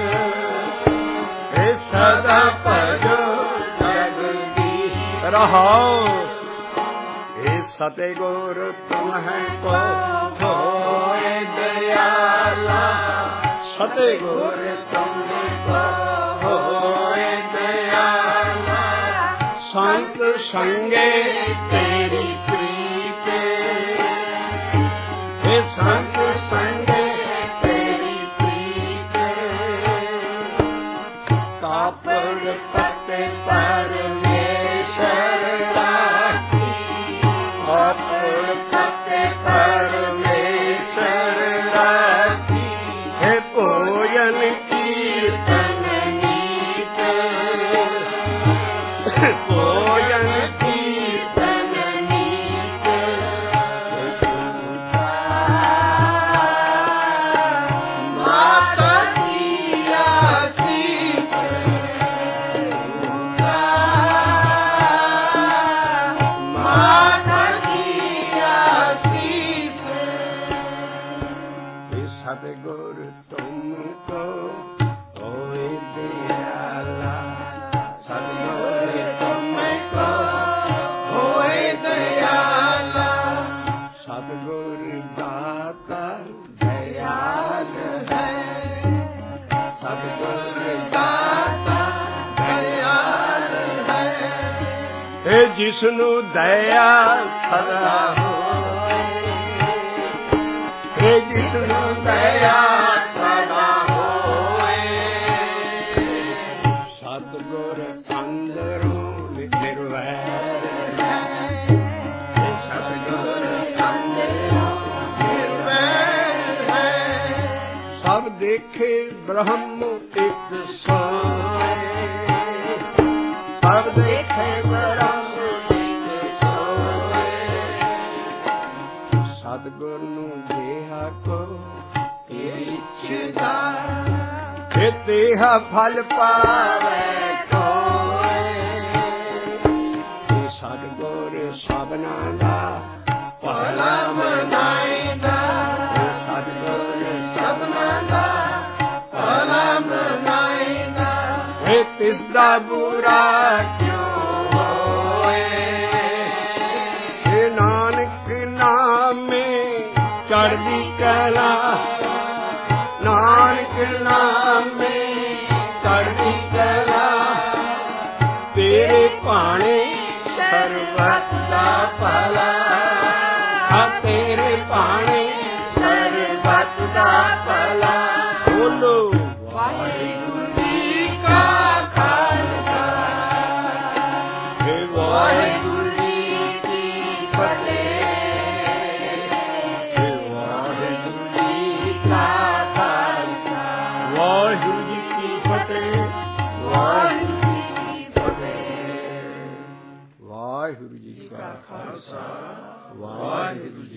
हे सदा भजो जगदीश रहो हे सतगुर तुमको होए दयाला सतगुर तुमको होए दयाला संत संगे तेरी प्रीत हे संत संगे तेरी प्रीत कापड़ पत्ते परमेश्वर राखी कापड़ पत्ते परमेश्वर राखी हे भोजन कीर्तन नीत भोजन कीर्तन नीत माता की आशीष माता की आशीष सतगुर तुमको होए दयाला सतगुर तुमको होए दयाला सतगुर दाता दयाल है सतगुर दाता दयाल है हे जिसनु दया सदा होए हे जिसनु दया सदा होए सतगुर अंदरों निर्वैर है सतगुर अंदरों निर्वैर है सब देखे ब्रह्म एक सोए सब देखे ब्रह्म एक सोए सतगुर नू देहा को इच्छदा हे तेहा फल पावे कोए हे सतगुर सबना दा भला मनाईदा हे सतगुर सबना दा भला मनाईदा हे तिसदा बुरा क्यों होए हे नानक नामे चढ़दी कला नानक नामे चढ़दी कला तेरे भाणे सर्वत दा भला तेरे भाणे सर्वत दा भला बोलो वाहिगुरू जी का खालसा हे वाहिगुरू जी की फतेह हे वाहिगुरू जी का खालसा वाहिगुरू जी की फतेह वाहिगुरू जी की फतेह वाहिगुरू जी का खालसा वाहिगुरू